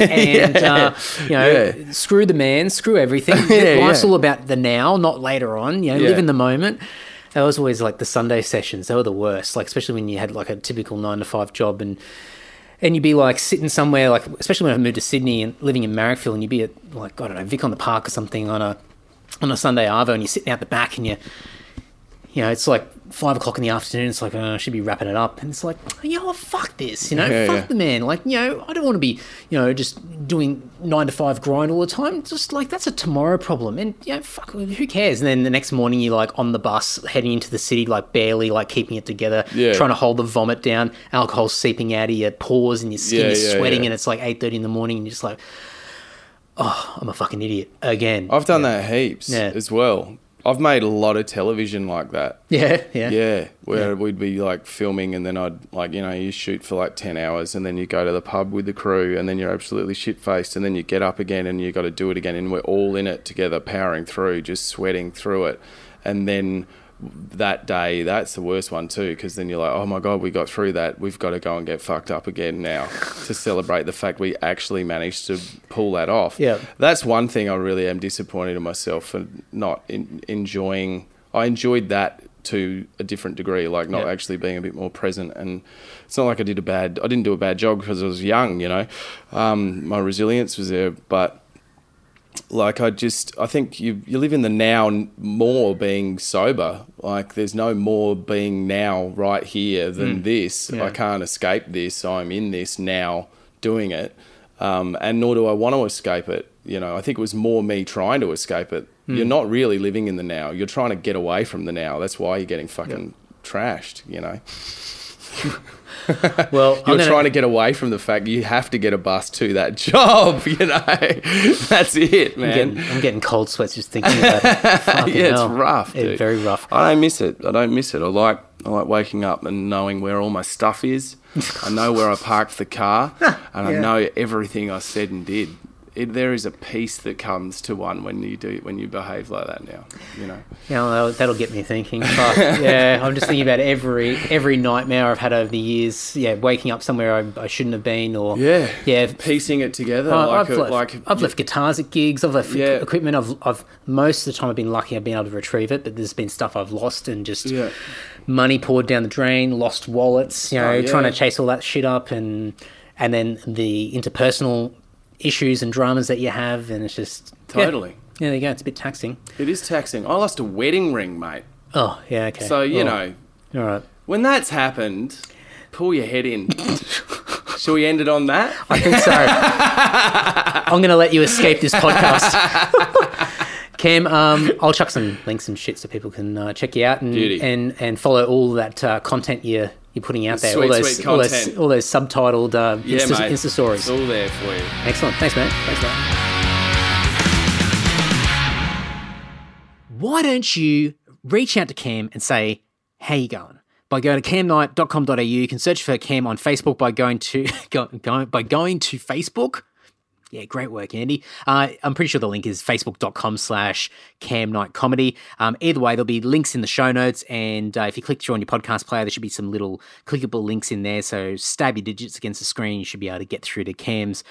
and screw the man, screw everything. Life's all about the now, not later on. Live in the moment. That was always like the Sunday sessions. They were the worst. Like especially when you had like a typical 9-to-5 job and you'd be like sitting somewhere, like especially when I moved to Sydney and living in Marrickville, and you'd be at like, I don't know, Vic on the Park or something on a Sunday arvo, and you're sitting out the back and it's like 5 o'clock in the afternoon. It's like, I should be wrapping it up. And it's like, fuck this, fuck the man. Like, I don't want to be, just doing 9-to-5 grind all the time. Just like, that's a tomorrow problem. And, fuck, who cares? And then the next morning you're like on the bus heading into the city, like barely like keeping it together, trying to hold the vomit down, alcohol seeping out of your pores and your skin is sweating and it's like 8:30 in the morning and you're just like, oh, I'm a fucking idiot again. I've done that heaps as well. I've made a lot of television like that. Yeah. Where we'd be like filming and then I'd like, you shoot for like 10 hours and then you go to the pub with the crew and then you're absolutely shit-faced and then you get up again and you got to do it again and we're all in it together, powering through, just sweating through it. And then that day, that's the worst one too, because then you're like, oh my God, we got through that. We've got to go and get fucked up again now to celebrate the fact we actually managed to pull that off. Yeah. That's one thing I really am disappointed in myself for not enjoying. I enjoyed that to a different degree, like not actually being a bit more present. And it's not like I didn't do a bad job because I was young, my resilience was there, but like I think you live in the now more being sober. Like there's no more being now right here than this. I can't escape this. I'm in this now doing it. And nor do I want to escape it. I think it was more me trying to escape it. You're not really living in the now. You're trying to get away from the now. That's why you're getting fucking trashed, Well, you're trying to get away from the fact you have to get a bus to that job, That's it, man. I'm getting cold sweats just thinking about it. It's rough, dude. It's very rough. I don't miss it. I like waking up and knowing where all my stuff is. I know where I parked the car, and I know everything I said and did. There is a peace that comes to one when you behave like that now, Yeah, that'll get me thinking. But, I'm just thinking about every nightmare I've had over the years. Yeah, waking up somewhere I shouldn't have been, or piecing it together. I've left guitars at gigs. I've left equipment. I've most of the time I've been lucky. I've been able to retrieve it, but there's been stuff I've lost and just money poured down the drain, lost wallets. Trying to chase all that shit up and and then the interpersonal issues and dramas that you have, and it's just... Totally. Yeah, there you go. It's a bit taxing. It is taxing. I lost a wedding ring, mate. Oh, yeah, okay. So, you know... All right. When that's happened, pull your head in. Shall we end it on that? I think so. I'm going to let you escape this podcast. Cam, I'll chuck some links and shit so people can check you out and follow all that content you're putting out there. Sweet content. All those subtitled Insta stories. It's all there for you. Excellent. Thanks, man. Why don't you reach out to Cam and say, how you going? By going to camnight.com.au. You can search for Cam on Facebook by going to Facebook. Yeah, great work, Andy. I'm pretty sure the link is facebook.com/camnightcomedy. Either way, there'll be links in the show notes, and if you click through on your podcast player, there should be some little clickable links in there. So stab your digits against the screen, you should be able to get through to Cam's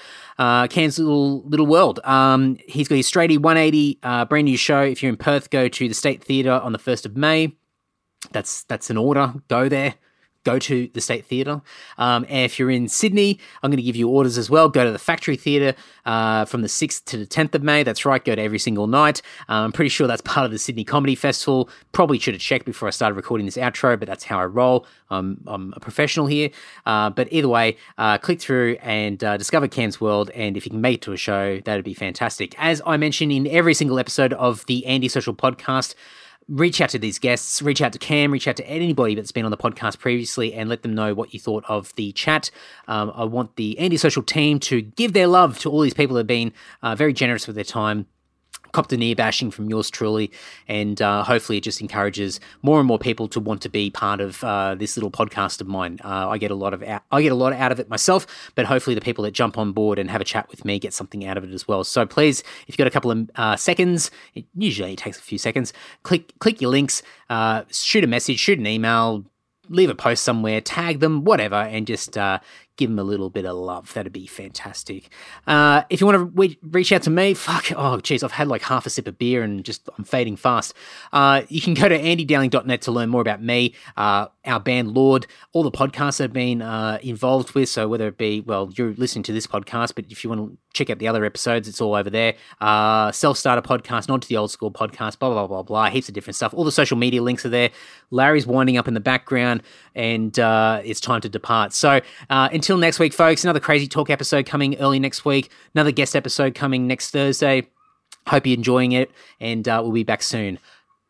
little world. He's got his Straighty 180 brand new show. If you're in Perth, go to the State Theatre on the 1st of May. That's an order. Go there. Go to the State Theatre. And if you're in Sydney, I'm going to give you orders as well. Go to the Factory Theatre from the 6th to the 10th of May. That's right. Go to every single night. I'm pretty sure that's part of the Sydney Comedy Festival. Probably should have checked before I started recording this outro, but that's how I roll. I'm a professional here. But either way, click through and discover Cam's world. And if you can make it to a show, that'd be fantastic. As I mentioned in every single episode of the Andy Social Podcast, reach out to these guests, reach out to Cam, reach out to anybody that's been on the podcast previously and let them know what you thought of the chat. I want the Andy Social team to give their love to all these people that have been very generous with their time, copped an ear bashing from yours truly, and hopefully it just encourages more and more people to want to be part of this little podcast of mine. I get a lot out of it myself, but hopefully the people that jump on board and have a chat with me get something out of it as well. So please, if you've got a couple of seconds, it usually takes a few seconds, click your links, shoot a message, shoot an email, leave a post somewhere, tag them, whatever, and just give them a little bit of love. That'd be fantastic. If you want to reach out to me, I've had like half a sip of beer and I'm fading fast. You can go to andydowling.net to learn more about me, our band Lord, all the podcasts I've been involved with. So whether it be, you're listening to this podcast, but if you want to check out the other episodes, it's all over there. Self-starter podcast, Nod to the Old School podcast, blah, blah, blah, blah, heaps of different stuff. All the social media links are there. Larry's winding up in the background, and it's time to depart. So until next week, folks, another Crazy Talk episode coming early next week, another guest episode coming next Thursday. Hope you're enjoying it, and we'll be back soon.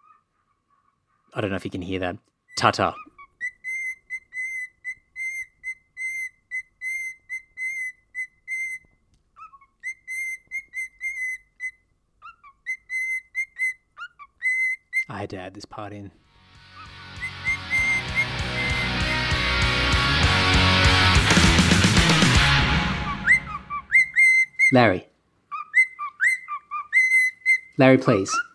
I don't know if you can hear that. Ta-ta. I had to add this part in. Larry, please.